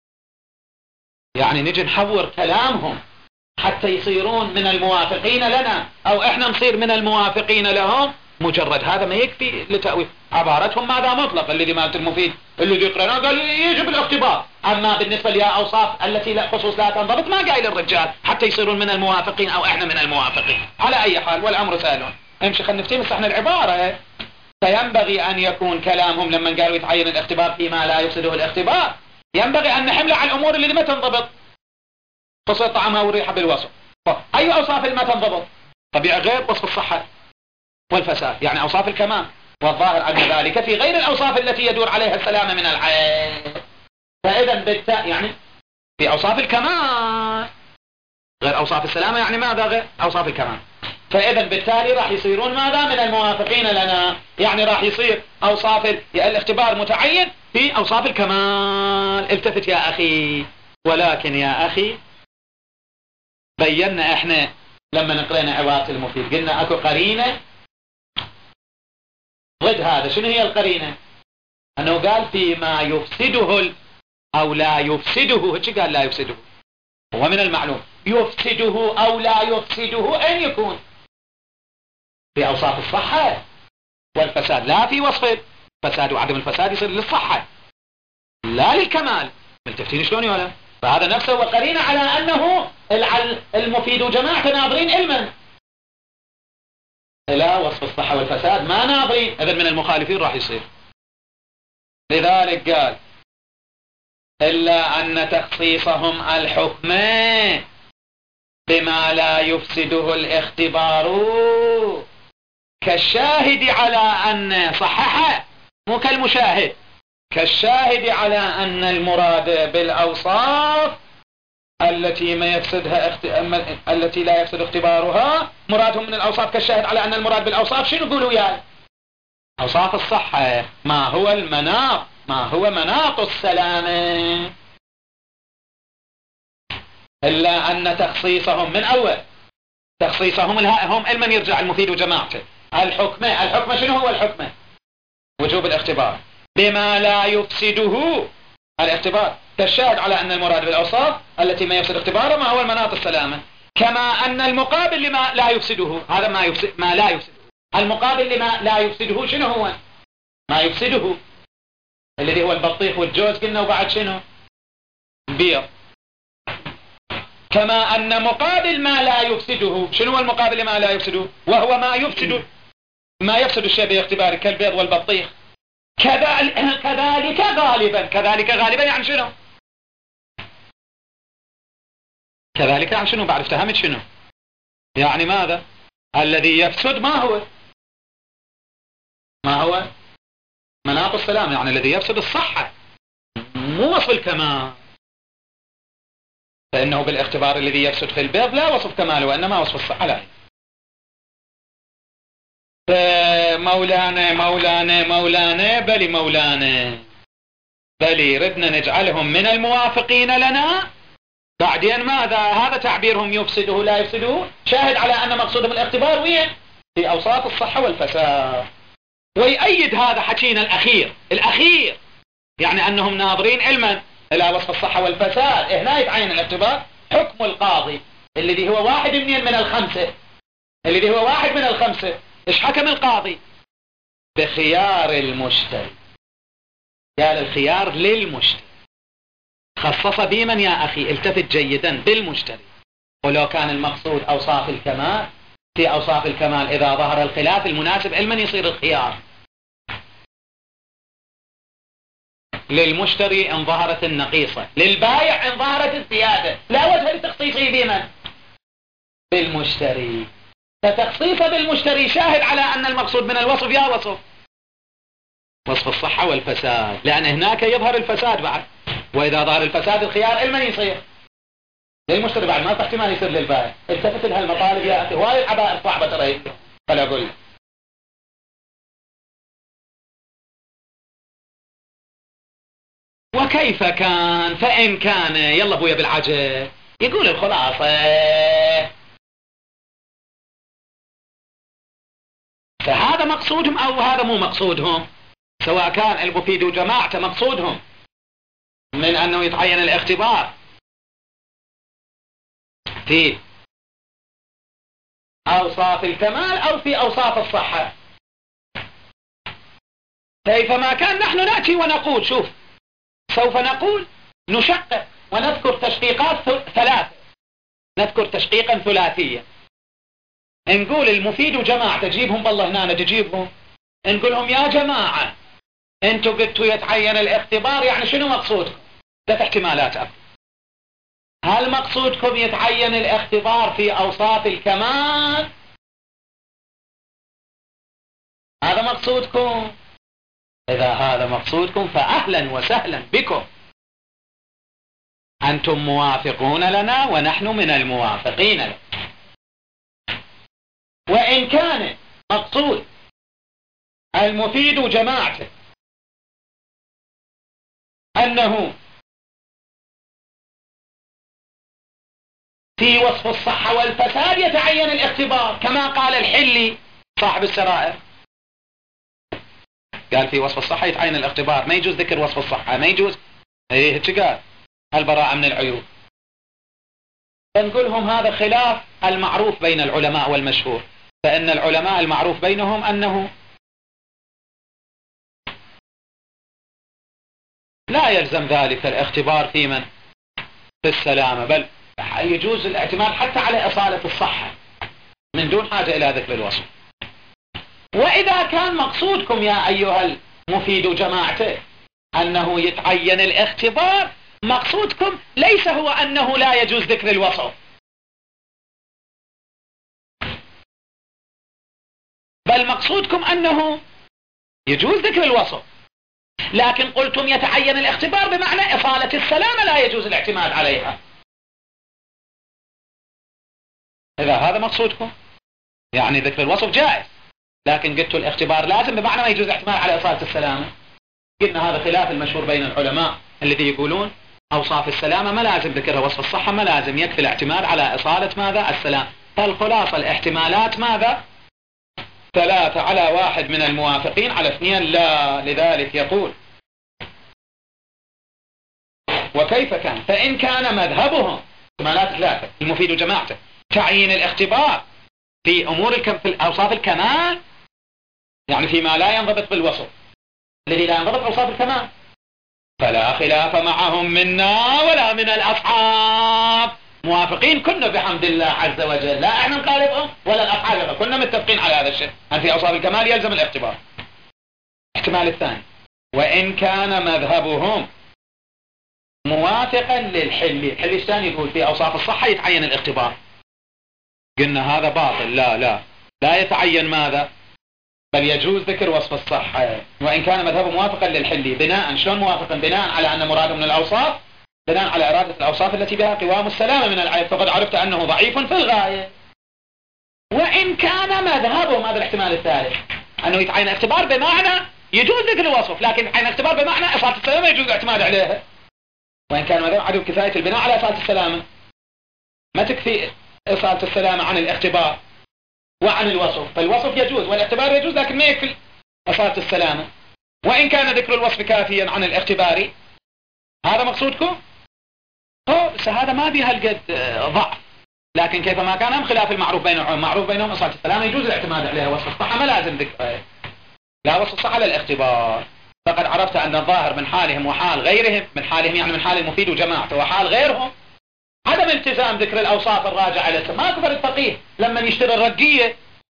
يعني نجي نحور كلامهم حتى يصيرون من الموافقين لنا أو إحنا نصير من الموافقين لهم. مجرد هذا ما يكفي لتأويل عبارتهم. ماذا مطلق الذي مالت المفيد الذي يقرأنا قال يجب الاختبار. أما بالنسبة لأوصاف التي لا خصوص لا تنضبط ما قايل الرجال حتى يصيرون من الموافقين أو إحنا من الموافقين. على أي حال والأمر سهل. امشي خلنا نفتي بس احنا العبارة. فينبغي أن يكون كلامهم لما قالوا يتعين الاختبار فيما لا يفسده الاختبار ينبغي أن نحمل على الأمور اللي ما تنضبط خصوصا طعمها والريحة بالوصف. أي أوصاف ما تنضبط؟ طبيعة غير وصف الصحة والفساد يعني أوصاف الكمال، والظاهر أن ذلك في غير الأوصاف التي يدور عليها السلامة من العين. فإذا بالتاء يعني في أوصاف الكمال غير أوصاف السلامة يعني ماذا غير أوصاف الكمال. فإذا بالتالي راح يصيرون ماذا من الموافقين لنا، يعني راح يصير أوصاف الاختبار متعين في أوصاف الكمال. التفت يا أخي. ولكن يا أخي بينا إحنا لما نقرأنا عبارة المفيد قلنا أكو قرينة ضد هذا. شنو هي القرينة؟ أنه قال فيما يفسده ال... أو لا يفسده، هيك قال لا يفسده، هو من المعلوم يفسده أو لا يفسده أن يكون في أوصاف الصحة والفساد، لا في وصف الفساد وعدم الفساد يصير للصحة لا للكمال. ملتفتين شلون يا ولا؟ فهذا نفسه وقرينه على أنه المفيد جماعة ناظرين علما إلى وصف الصحة والفساد، ما ناظرين، إذن من المخالفين راح يصير. لذلك قال إلا أن تخصيصهم الحكم بما لا يفسده الاختبار كالشاهد على أن صحح، مو كالمشاهد، كالشاهد على أن المراد بالأوصاف التي ما يفسدها اخت... التي لا يفسد اختبارها مرادهم من الأوصاف، كالشاهد على أن المراد بالأوصاف شنو يقولوا يعني أوصاف الصحة، ما هو المناط، ما هو مناط السلامة. إلا أن تخصيصهم من أول تخصيصهم هم المن يرجع المفيد وجماعته الحكمة، الحكمة شنو هو الحكمة؟ وجوب الاختبار بما لا يفسده الاختبار، كالشاهد على أن المراد بالأوصاف التي ما يفسد اختباره ما هو المناط السلامة، كما أن المقابل لما لا يفسده، هذا ما يفسد ما لا يفسده، المقابل لما لا يفسده شنو هو؟ ما يفسده الذي هو البطيخ والجوز قلنا، وبعد شنو؟ بيض. كما أن مقابل ما لا يفسده شنو هو المقابل لما لا يفسده؟ وهو ما يفسد ما يفسد الشيء باختباره كالبيض والبطيخ. كذلك كذلك غالبا، كذلك غالبا يعني شنو؟ كذلك يعني شنو؟ بعد افتهمت شنو؟ يعني ماذا؟ الذي يفسد ما هو؟ ما هو؟ مناط السلام، يعني الذي يفسد الصحة مو وصف الكمال، فإنه بالاختبار الذي يفسد في البيض لا وصف كماله وإنما وصف الصحة لا. مولانا مولانا مولانا بلي مولانا بلي ردنا نجعلهم من الموافقين لنا، بعدين ماذا؟ هذا تعبيرهم يفسده لا يفسده شاهد على أن مقصودهم الاختبار وين؟ في أوصاف الصحة والفساد. ويأيد هذا حكينا الأخير الأخير يعني أنهم ناظرين علما إلى وصف الصحة والفساد، هنا يتعين الاختبار حكم القاضي الذي هو واحد من من الخمسة الذي هو واحد من الخمسة. إيش حكم القاضي؟ بخيار المشتري، قال الخيار للمشتري، خصص بمن يا أخي؟ التفت جيدا، بالمشتري. ولو كان المقصود أوصاف الكمال، في أوصاف الكمال إذا ظهر الخلاف المناسب علما يصير الخيار للمشتري إن ظهرت النقيصة، للبائع إن ظهرت الزيادة، لا وجه لتخصيصه بمن؟ بالمشتري. فتخصيصه بالمشتري شاهد على أن المقصود من الوصف يا وصف وصف الصحة والفساد، لأن هناك يظهر الفساد بعد، وإذا ظهر الفساد الخيار علما يصير للمشتري بعد، ما في احتمال يصير للبائع. التفت لها المطالب يا أخي، هواي العبائر صعبة ترى، فلا أقول. وكيف كان؟ فإن كان يلا ابويا بالعجل يقول الخلاصة فهذا مقصودهم أو هذا مو مقصودهم، سواء كان المفيد وجماعته مقصودهم من أنه يتعين الاختبار في أوصاف الكمال أو في أوصاف الصحة، كيفما كان نحن نأتي ونقول شوف سوف نقول نشقق ونذكر تشقيقات ثلاثة، نذكر تشقيقا ثلاثيا، نقول المفيد وجماعة تجيبهم بالله هنا تجيبهم، نقولهم يا جماعة انتوا قلتوا يتعين الاختبار، يعني شنو مقصودكم؟ ثلاث احتمالات أكثر. هل مقصودكم يتعين الاختبار في أوصاف الكمال؟ هذا مقصودكم؟ إذا هذا مقصودكم فأهلا وسهلا بكم، أنتم موافقون لنا ونحن من الموافقين لنا. وإن كان مقصود المفيد جماعته أنه في وصف الصحة والفساد يتعين الاختبار كما قال الحلي صاحب السرائر، قال في وصف الصحة يتعين الاختبار، ما يجوز ذكر وصف الصحة، ما يجوز. ايه هيك قال البراءة من العيوب. فنقولهم هذا خلاف المعروف بين العلماء والمشهور، فإن العلماء المعروف بينهم أنه لا يلزم ذلك الاختبار في من في السلامة، بل يجوز الاعتماد حتى على أصالة الصحة من دون حاجة إلى ذكر الوصف. وإذا كان مقصودكم يا أيها المفيد جماعته أنه يتعين الاختبار، مقصودكم ليس هو أنه لا يجوز ذكر الوصف، بل مقصودكم أنه يجوز ذكر الوصف، لكن قلتم يتعين الاختبار بمعنى إصالة السلامة لا يجوز الاعتماد عليها. إذا هذا مقصودكم يعني ذكر الوصف جائز، لكن قلت الاختبار لازم بمعنى ما يجوز الاعتماد على إصالة السلامة. قلنا هذا خلاف المشهور بين العلماء الذي يقولون أوصاف السلامة ما لازم ذكرها، وصف الصحة ما لازم، يكفي الاعتماد على إصالة ماذا؟ السلام. فالخلاصة الاحتمالات ماذا؟ ثلاثة على واحد من الموافقين على اثنين لا. لذلك يقول وكيف كان؟ فإن كان مذهبهم احتمالات ثلاثة المفيد جماعته تعيين الاختبار في أمور الكم في أوصاف الكمال، يعني فيما لا ينضبط بالوصف الذي لا ينضبط بأوصاف الكمال، فلا خلاف معهم منا ولا من الأصحاب، موافقين كنا بحمد الله عز وجل، لا احنا نقاربهم ولا الأصحاب، كنا متفقين على هذا الشيء أن في أوصاف الكمال يلزم الاختبار. احتمال الثاني وإن كان مذهبهم موافقا للحل، الحل الثاني يقول في أوصاف الصحة يتعين الاختبار، قلنا هذا باطل، لا لا لا يتعين ماذا؟ بل يجوز ذكر وصف الصحة. وإن كان مذهبه موافقا للحل، بناء شلون موافقا؟ بناء على أن مراده من الأوصاف، بناء على إرادة الأوصاف التي بها قوام السلامة من العيب، فقد عرفت أنه ضعيف في الغاية. وإن كان مذهبه، هذا الاحتمال الثالث، أنه يتعين اختبار بمعنى يجوز ذكر الوصف، لكن يتعين اختبار بمعنى إصالة السلامة يجوز الاعتماد عليها. وإن كان مذهب عدم كفاية البناء على إصالة السلامة، ما تكفي إصالة السلامة عن الاختبار وعن الوصف، فالوصف يجوز والاختبار يجوز، لكن ما يكفي إصالة السلامة. وإن كان ذكر الوصف كافيا عن الاختبار، هذا مقصودكم؟ هو هذا ما بها القد ضعف، لكن كيفما كان هم خلاف المعروف بينهم، معروف بينهم إصالة السلامة يجوز الاعتماد عليها، وصف الصحة ما لازم ذكرها، لا وصف الصحة على الاختبار. فقد عرفت أن الظاهر من حالهم وحال غيرهم، من حالهم يعني من حال المفيد وجماعته وحال غيرهم، عدم التزام ذكر الأوصاف الراجعة للسلام. ما كفر الفقيه لما يشتري الرقية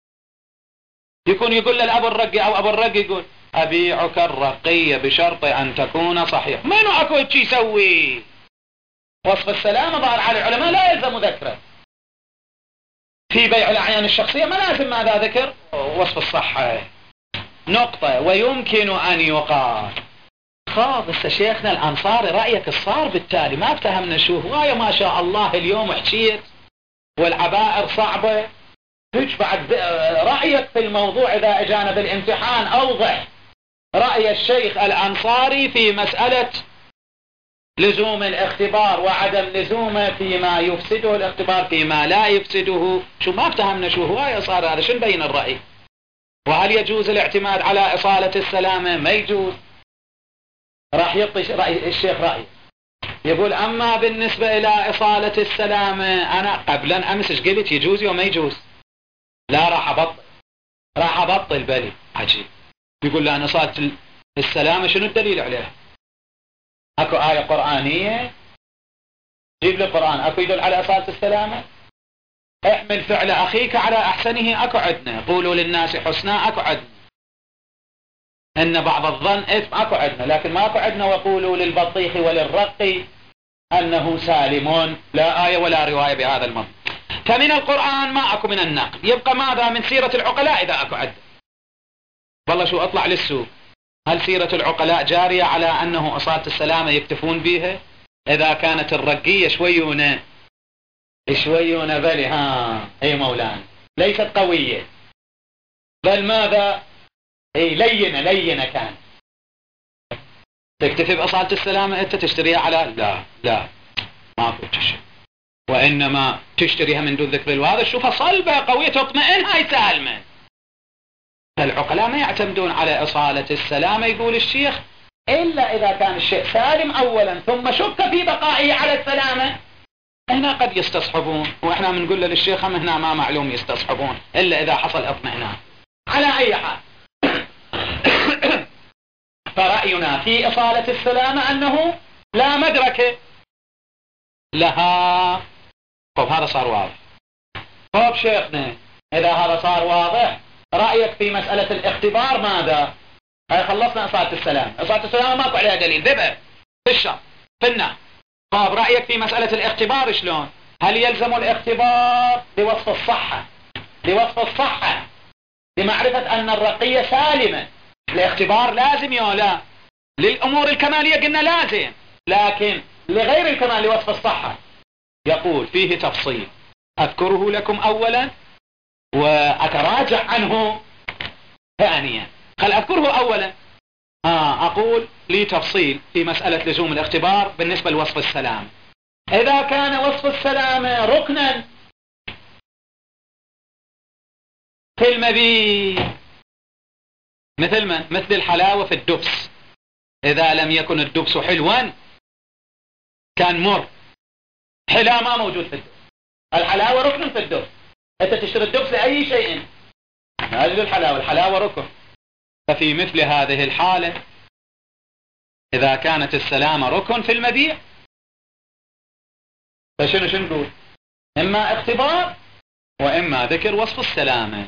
يكون يقول للأبو الرقي أو أبو الرقي يقول أبيعك الرقية بشرط أن تكون صحيح، منو أكو شي يسوي؟ وصف السلامة ظهر على العلماء لا يلزم ذكره. في بيع الأعيان الشخصية ما لازم ماذا ذكر؟ وصف الصحة. نقطة. ويمكن أن يقال خاف بس شيخنا الأنصاري رأيك الصار بالتالي ما افتهمنا شو هواية ما شاء الله اليوم حكيت والعبائر صعبة، هيك بعد رأيك في الموضوع إذا اجانا بالامتحان أوضح رأي الشيخ الأنصاري في مسألة لزوم الاختبار وعدم لزومه فيما يفسده الاختبار فيما لا يفسده. شو ما افتهمنا شو هواية صار هذا، شو نبين الرأي؟ وهل يجوز الاعتماد على إصالة السلامة؟ ما يجوز. راح يعطي رأي الشيخ رأي يقول أما بالنسبة إلى إصالة السلامة أنا قبلا أمس قلت يجوز وما يجوز، لا راح أبطل راح أبطل بلي. عجيب. يقول لأن إصالة السلامة شنو الدليل عليها؟ أكو آية قرآنية؟ جيب لي قرآن أكو يدل على إصالة السلامة؟ احمل فعل أخيك على أحسنه أكو عدنا، قولوا للناس حسنا أكو عدنا، إن بعض الظن إثم أكو عدنا، لكن ما أكو عدنا وقولوا للبطيخ وللرق أنه سالم، لا آية ولا رواية بهذا المنطق. فمن القرآن ما أكو من النقل، يبقى ماذا من سيرة العقلاء إذا أكو عدنا؟ والله شو أطلع للسوق، هل سيرة العقلاء جارية على أنه إصالة السلامة يكتفون بها؟ إذا كانت الرقية شويونة شويونة بلي ها أي مولانا ليست قوية، بل ماذا اي لينة لينة كان، تكتفي بأصالة السلامة انت تشتريها على لا لا ما في شيء، وإنما تشتريها من دون ذكر الوهذا شوفها صلبة قوية تطمئن هاي سالمة، العقلاء ما يعتمدون على إصالة السلامة يقول الشيخ إلا إذا كان الشيء سالم أولا ثم شك في بقائه على السلامة، هنا قد يستصحبون، وإحنا بنقول للشيخ هم هنا ما معلوم يستصحبون إلا إذا حصل اطمئنان. على أي حال فرأينا في إصالة السلامة أنه لا مدرك لها. طب هذا صار واضح. طب شيخنا إذا هذا صار واضح، رأيك في مسألة الاختبار ماذا؟ هاي خلصنا إصالة السلامة. إصالة السلامة ماكو عليها دليل، ذبح في الشر في النار. طب رأيك في مسألة الاختبار شلون؟ هل يلزم الاختبار لوصف الصحة لوصف الصحة لمعرفة أن الرقية سالمة؟ الاختبار لازم يا لا؟ للأمور الكمالية قلنا لازم، لكن لغير الكمال لوصف الصحة يقول فيه تفصيل أذكره لكم أولا وأتراجع عنه ثانيا. خل أذكره أولا. آه أقول لي تفصيل في مسألة لزوم الاختبار بالنسبة لوصف السلام. إذا كان وصف السلامة ركنا في المبيت مثل من؟ مثل الحلاوة في الدبس، إذا لم يكن الدبس حلوا كان مر. حلا ما موجود في الدبس، الحلاوة ركن في الدبس. أنت تشتري الدبس لأي شيء من أجل الحلاوة، الحلاوة ركن. ففي مثل هذه الحالة إذا كانت السلامة ركن في المبيع فشنو شنو نقول؟ إما اختبار وإما ذكر وصف السلامة.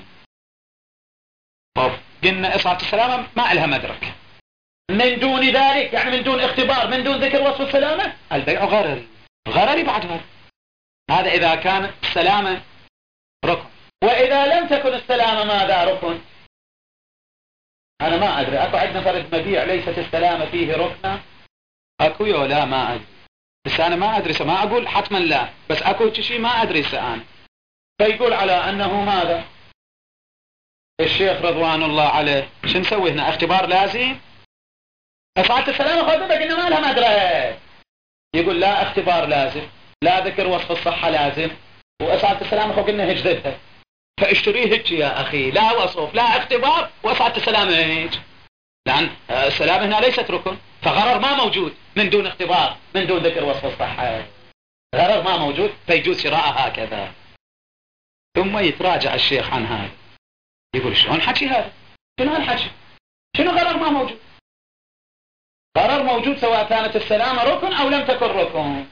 طب قلنا إصالة السلامة ما لها مدرك، من دون ذلك يعني من دون اختبار من دون ذكر وصف السلامة البيع غرري غرري بعد غرر. هذا إذا كانت السلامة ركن. وإذا لم تكن السلامة ماذا ركن؟ أنا ما أدري. أكو عندنا فرد مبيع ليست السلامة فيه ركنة؟ أكو يو لا ما أدري، بس أنا ما أدري، ما أقول حتما لا، بس أكو شيء ما أدري سأنا. فيقول على أنه ماذا الشيخ رضوان الله عليه شو نسوي هنا؟ اختبار لازم؟ إصالة السلامة خذ قلنا ما لها مدرك. يقول لا اختبار لازم، لا ذكر وصف الصحة لازم، وإصالة السلامة خذ قلنا هجدتها. فاشتريه هيك يا أخي، لا وصف لا اختبار وإصالة السلامة هيك، لأن السلامة هنا ليست ركن، فغرر ما موجود من دون اختبار من دون ذكر وصف الصحة، غرر ما موجود فيجوز شراءها هكذا. ثم يتراجع الشيخ عن هذا يقول شلون حكي هذا؟ شنو هالحكي؟ شنو غرر ما موجود؟ غرر موجود سواء كانت السلامة ركن أو لم تكن ركن.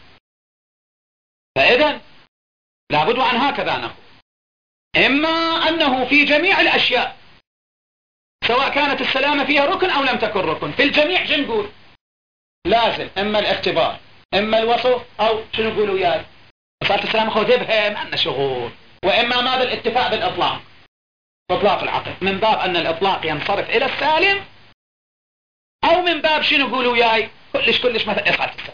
فإذا لابد أن هكذا نقول، إما أنه في جميع الأشياء سواء كانت السلامة فيها ركن أو لم تكن ركن، في الجميع شنو نقول؟ لازم إما الاختبار إما الوصف أو شنو نقولوا وياي؟ صارت السلامة خوذبها ما لنا شغل. وإما ماذا؟ الاتفاق بالإطلاق، إطلاق العقد، من باب أن الإطلاق ينصرف إلى السالم، أو من باب شنو نقولوا وياي؟ كلش كلش مثل إصالة السلام،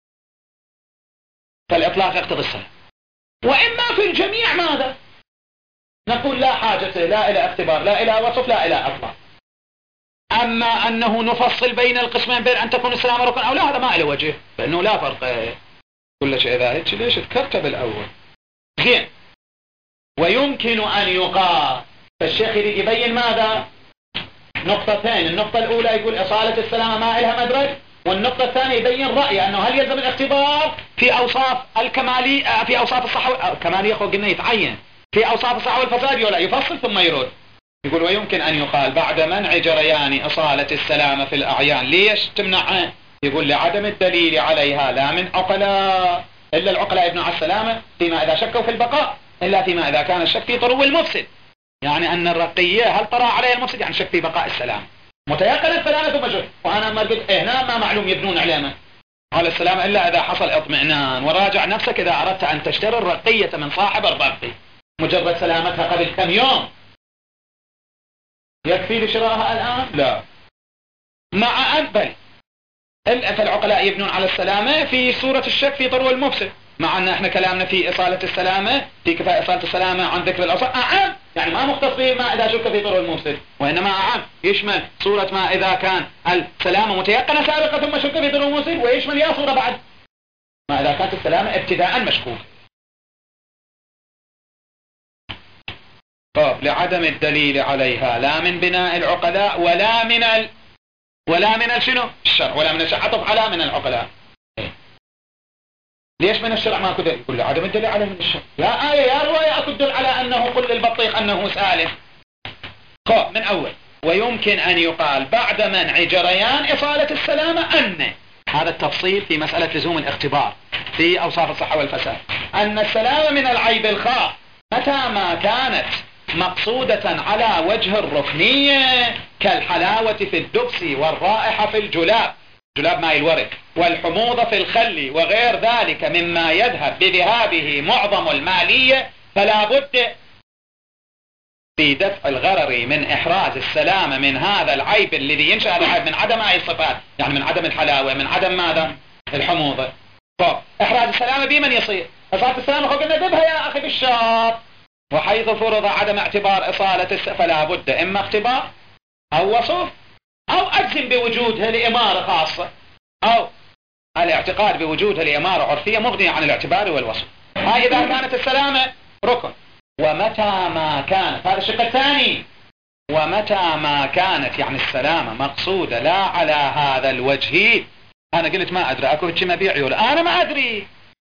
فالإطلاق يقتضي السلام. وإما في الجميع ماذا؟ نقول لا حاجة لا إلى اختبار لا إلى وصف لا إلى أطلاق. أما أنه نفصل بين القسمين بين أن تكون السلامة ركن أو لا، هذا ما له وجه، فإنه لا فرق. كل شيء إذا هيك ليش تكركب الأول؟ زين. ويمكن أن يقال، فالشيخ يريد يبين ماذا؟ نقطتين، النقطة الأولى يقول إصالة السلامة ما لها مدرك، والنقطة الثانية يبين رأيه أنه هل يلزم الاختبار في أوصاف الكمالية في أوصاف الصحة الكمالية خو قلنا يتعين في أوصاف الصحة والفساد ولا يفصل ثم يرد. يقول ويمكن أن يقال بعد منع جريان إصالة السلامة في الأعيان ليش تمنعها؟ يقول لعدم الدليل عليها لا من عقلاء إلا العقلاء يبنوا على السلامة فيما إذا شكوا في البقاء إلا فيما إذا كان الشك في طرو المفسد، يعني أن الرقية هل طرأ عليها المفسد يعني شك في بقاء السلام متيقن السلامة ثم شك. وأنا ما قلت إيه هنا ما معلوم يبنون علامة على السلامة إلا إذا حصل اطمئنان. وراجع نفسك إذا أردت أن تشتري الرقية من صاحب الرقي مجرد سلامتها قبل كم يوم يكفي لشراءها الآن؟ لا. مع أن بل فالعقلاء يبنون على السلامة في صورة الشك في طرو المفسد، مع أن احنا كلامنا في إصالة السلامة في كفاية إصالة السلامة عن ذكر الأصل أعم، يعني ما مختص به ما إذا شك في طرو المفسد، وإنما أعم يشمل صورة ما إذا كان السلامة متيقنة سابقة ثم شك في طرو المفسد، ويشمل يا صورة بعد ما إذا كانت السلامة ابتداء مشكوك. طب لعدم الدليل عليها لا من بناء العقلاء ولا من ال... ولا من الشنو الشرع ولا من الشرع عطف على من العقلاء. ليش من الشرع ما كدل؟ يقول له عدم الدليل عليه من الشرع. يا آية يا رواية أكدل على أنه قل للبطيخ أنه سالم. خب من أول ويمكن أن يقال بعد منع جريان إصالة السلامة أن هذا التفصيل في مسألة لزوم الاختبار في أوصاف الصحة والفساد أن السلامة من العيب الخاص متى ما كانت مقصودة على وجه الركنية كالحلاوة في الدبس والرائحة في الجلاب جلاب ماء الورق والحموضة في الخل وغير ذلك مما يذهب بذهابه معظم المالية فلا بد في دفع الغرر من إحراز السلامة من هذا العيب الذي ينشأ هذا العيب من عدم أي صفات يعني من عدم الحلاوة من عدم ماذا الحموضة. طب إحراز السلامة بمن يصير إصالة السلامة خو قلنا دبها يا أخي بالشرط وحيث فرض عدم اعتبار إصالة الس... فلا بد إما اختبار أو وصف أو أجزم بوجودها لإمارة خاصة أو الاعتقاد بوجودها لإمارة عرفية مغنية عن الاعتبار والوصف. هاي إذا كانت السلامة ركن. ومتى ما كانت هذا الشق الثاني ومتى ما كانت يعني السلامة مقصودة لا على هذا الوجه أنا قلت ما أدري أكو هتش مبيعي ولا أنا ما أدري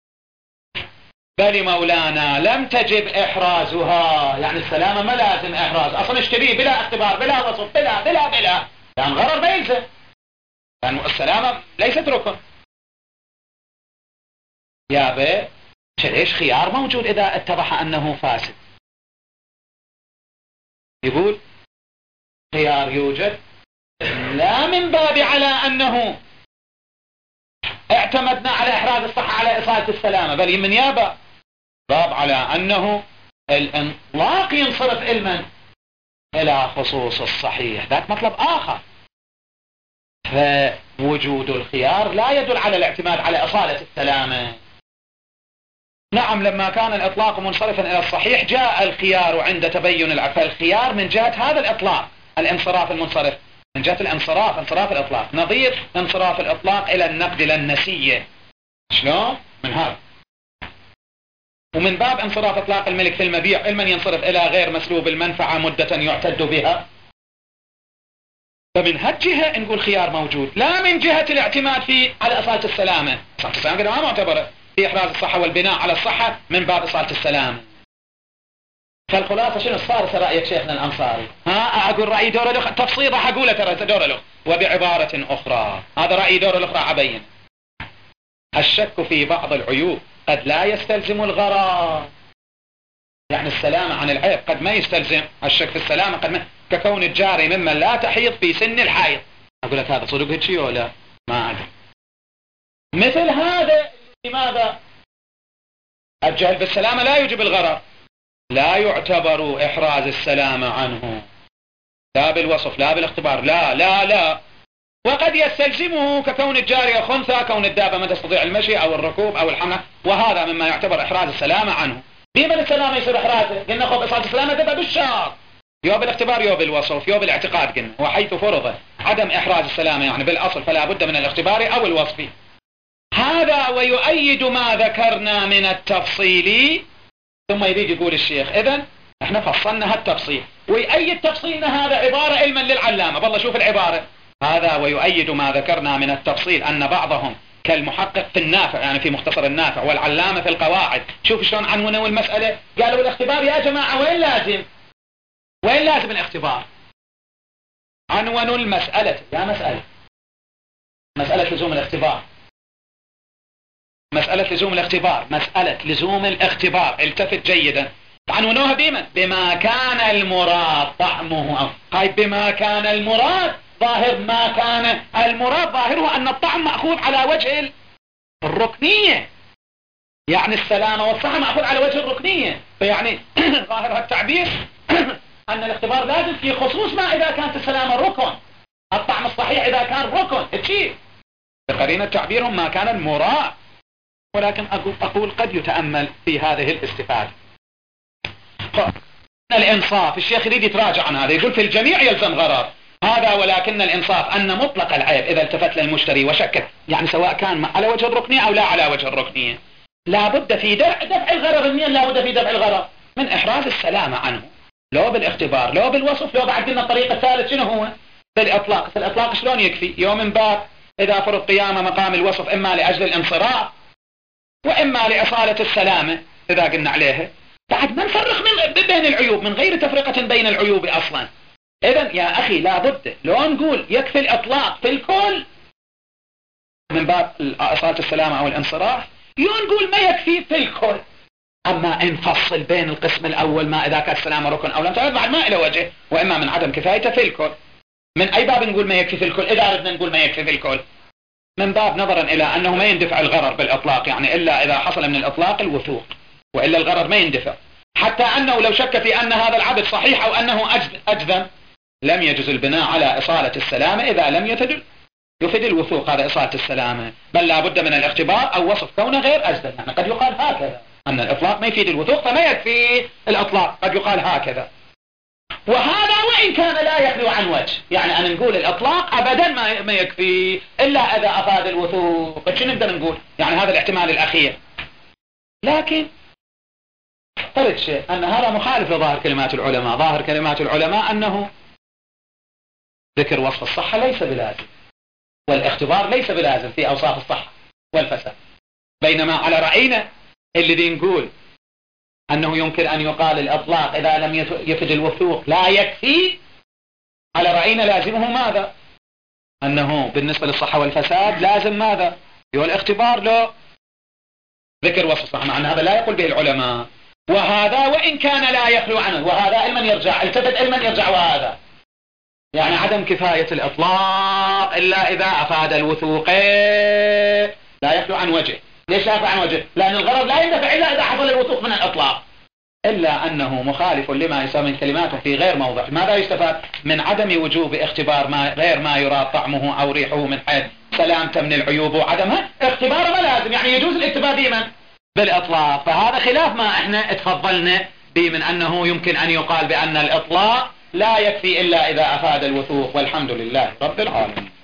بل مولانا لم تجب إحرازها يعني السلامة ما لازم إحراز أصلا اشتريه بلا اختبار بلا وصف بلا بلا بلا يعني غرر بيلزم يعني السلامة ليست ركن. يا بي ليش خيار موجود إذا اتضح أنه فاسد يقول خيار يوجد لا من باب على أنه اعتمدنا على إحراز الصحة على إصالة السلامة بل من يابا باب على أنه الانطلاق ينصرف علما إلى خصوص الصحيح ذات مطلب آخر فوجود الخيار لا يدل على الاعتماد على إصالة السلامة. نعم لما كان الإطلاق منصرفا إلى الصحيح جاء الخيار عند تبين العفو الخيار من جهة هذا الإطلاق الانصراف المنصرف من جهة الانصراف انصراف الإطلاق نظير انصراف الإطلاق إلى النقد إلى النسية شلون؟ من هذا ومن باب انصراف إطلاق الملك في المبيع المن ينصرف إلى غير مسلوب المنفعة مدة يعتد بها فمن هالجهة نقول خيار موجود لا من جهة الاعتماد في على إصالة السلامة إصالة السلامة كده ما معتبرة في إحراز الصحة والبناء على الصحة من باب إصالة السلامة. فالخلاصة شنو صار رأيك شيخنا الأنصاري ها أقول رأي دور الأخرى تفصيل راح أقوله ترى دور الأخرى وبعبارة أخرى هذا رأي دور الأخرى عبين الشك في بعض العيوب قد لا يستلزم الغرار يعني السلامة عن العيب قد ما يستلزم الشك في السلامة قد ما ككون الجاري ممن لا تحيض في سن الحيض أقول لك هذا صدق هالشيء ولا ما أدري مثل هذا لماذا الجهل بالسلامة لا يوجب الغرر لا يعتبر إحراز السلامة عنه لا بالوصف لا بالاختبار لا لا لا وقد يستلزمه ككون الجارية خنثى كون الدابة ما تستطيع المشي أو الركوب أو الحمل وهذا مما يعتبر إحراز السلامة عنه. بمن السلامة يصير إحرازه قلنا خب إصالة السلامة تبقى بالشرط يو بالاختبار يو بالوصف يو بالاعتقاد قلنا وحيث فرض عدم إحراز السلامة يعني بالأصل فلا بد من الاختبار أو الوصف. هذا ويؤيد ما ذكرنا من التفصيل ثم يريد يقول الشيخ إذن احنا فصلنا هالتفصيل ويؤيد تفصيلنا هذا عبارة علما للعلامة بالله شوف العبارة هذا ويؤيد ما ذكرنا من التفصيل أن بعضهم كالمحقق في النافع يعني في مختصر النافع والعلامة في القواعد شوف شلون عنونوا المسألة قالوا الاختبار يا جماعة وين لازم وين لازم الاختبار عنونوا المسألة يا مسألة مسألة لزوم الاختبار مسألة لزوم الاختبار مسألة لزوم الاختبار التفت جيدا عنونوها بما بما كان المراد طعمه هاي بما كان المراد ظاهر ما كان المراد ظاهره أن الطعم مأخوذ على وجه الركنية يعني السلامة والصحة مأخوذ على وجه الركنية فيعني ظاهر التعبير أن الاختبار لازم في خصوص ما إذا كانت السلامة ركن الطعم الصحيح إذا كان ركن تشير بقرينة تعبيرهم ما كان المراد ولكن أقول قد يتأمل في هذه الاستفادة. الإنصاف الشيخ يريد يتراجع عن هذا يقول في الجميع يلزم غرار هذا ولكن الإنصاف أن مطلق العيب إذا التفت للمشتري وشكت يعني سواء كان على وجه الركنية أو لا على وجه الركنية لا بد في دفع, دفع الغرر منين لا بد في دفع الغرر من إحراز السلامة عنه لو بالاختبار لو بالوصف لو بعد قلنا الطريق الثالث شنو هو بالإطلاق. في الإطلاق شلون يكفي؟ يوم من باب إذا فرض قيامة مقام الوصف إما لأجل الانصراف وإما لإصالة السلامة إذا قلنا عليها، بعد ما نفرق من بين العيوب من غير تفرقة بين العيوب أصلا. إذن يا أخي لابد لو نقول يكفي الإطلاق في الكل من باب إصالة السلامة أو الانصراف، يو نقول ما يكفي في الكل. أما نفصل بين القسم الأول ما إذا كان السلامة ركن أو لا بعد ما إلى وجه، وإما من عدم كفايته في الكل. من أي باب نقول ما يكفي في الكل؟ إذا أردنا نقول ما يكفي في الكل من باب نظرا إلى أنه ما يندفع الغرر بالإطلاق، يعني إلا إذا حصل من الإطلاق الوثوق، وإلا الغرر ما يندفع. حتى أنه لو شك في أن هذا العبد صحيح أو أنه أجذم لم يجوز البناء على إصالة السلامة إذا لم يفد يفيد الوثوق هذا إصالة السلامة، بل لا بد من الاختبار أو وصف كونه غير أجذم. يعني قد يقال هكذا أن الإطلاق ما يفيد الوثوق فما يكفي الإطلاق، قد يقال هكذا. وهذا وإن كان لا يخلو عن وجه، يعني أن نقول الإطلاق أبدا ما ما يكفي إلا إذا أفاد الوثوق. شو نقدر نقول؟ يعني هذا الاحتمال الأخير. لكن طرد شيء أن هذا مخالف لظاهر كلمات العلماء. ظاهر كلمات العلماء أنه ذكر وصف الصحة ليس بلازم، والاختبار ليس بلازم في أوصاف الصحة والفساد. بينما على رأينا اللي دي نقول أنه يمكن أن يقال الإطلاق إذا لم يفد الوثوق لا يكفي، على رأينا لازمه ماذا؟ أنه بالنسبة للصحة والفساد لازم ماذا؟ هو الاختبار له ذكر وصف الصحة، مع أن هذا لا يقول به العلماء. وهذا وإن كان لا يخلو عنه، وهذا لمن يرجع التفت لمن يرجع. وهذا يعني عدم كفاية الإطلاق إلا إذا أفاد الوثوق لا يخلو عن وجه. ليش لا يخلو عن وجه؟ لأن الغرض لا يندفع إلا إذا حصل الوثوق من الإطلاق، إلا أنه مخالف لما يسمى من كلماته في غير موضع. ماذا يستفاد؟ من عدم وجوب اختبار ما غير ما يرى طعمه أو ريحه من حيث سلامته من العيوب وعدمها. اختبار ما لازم، يعني يجوز الاكتفاء بمن؟ بالإطلاق. فهذا خلاف ما احنا اتفضلنا به من أنه يمكن أن يقال بأن الإطلاق لا يكفي إلا إذا أفاد الوثوق. والحمد لله رب العالمين.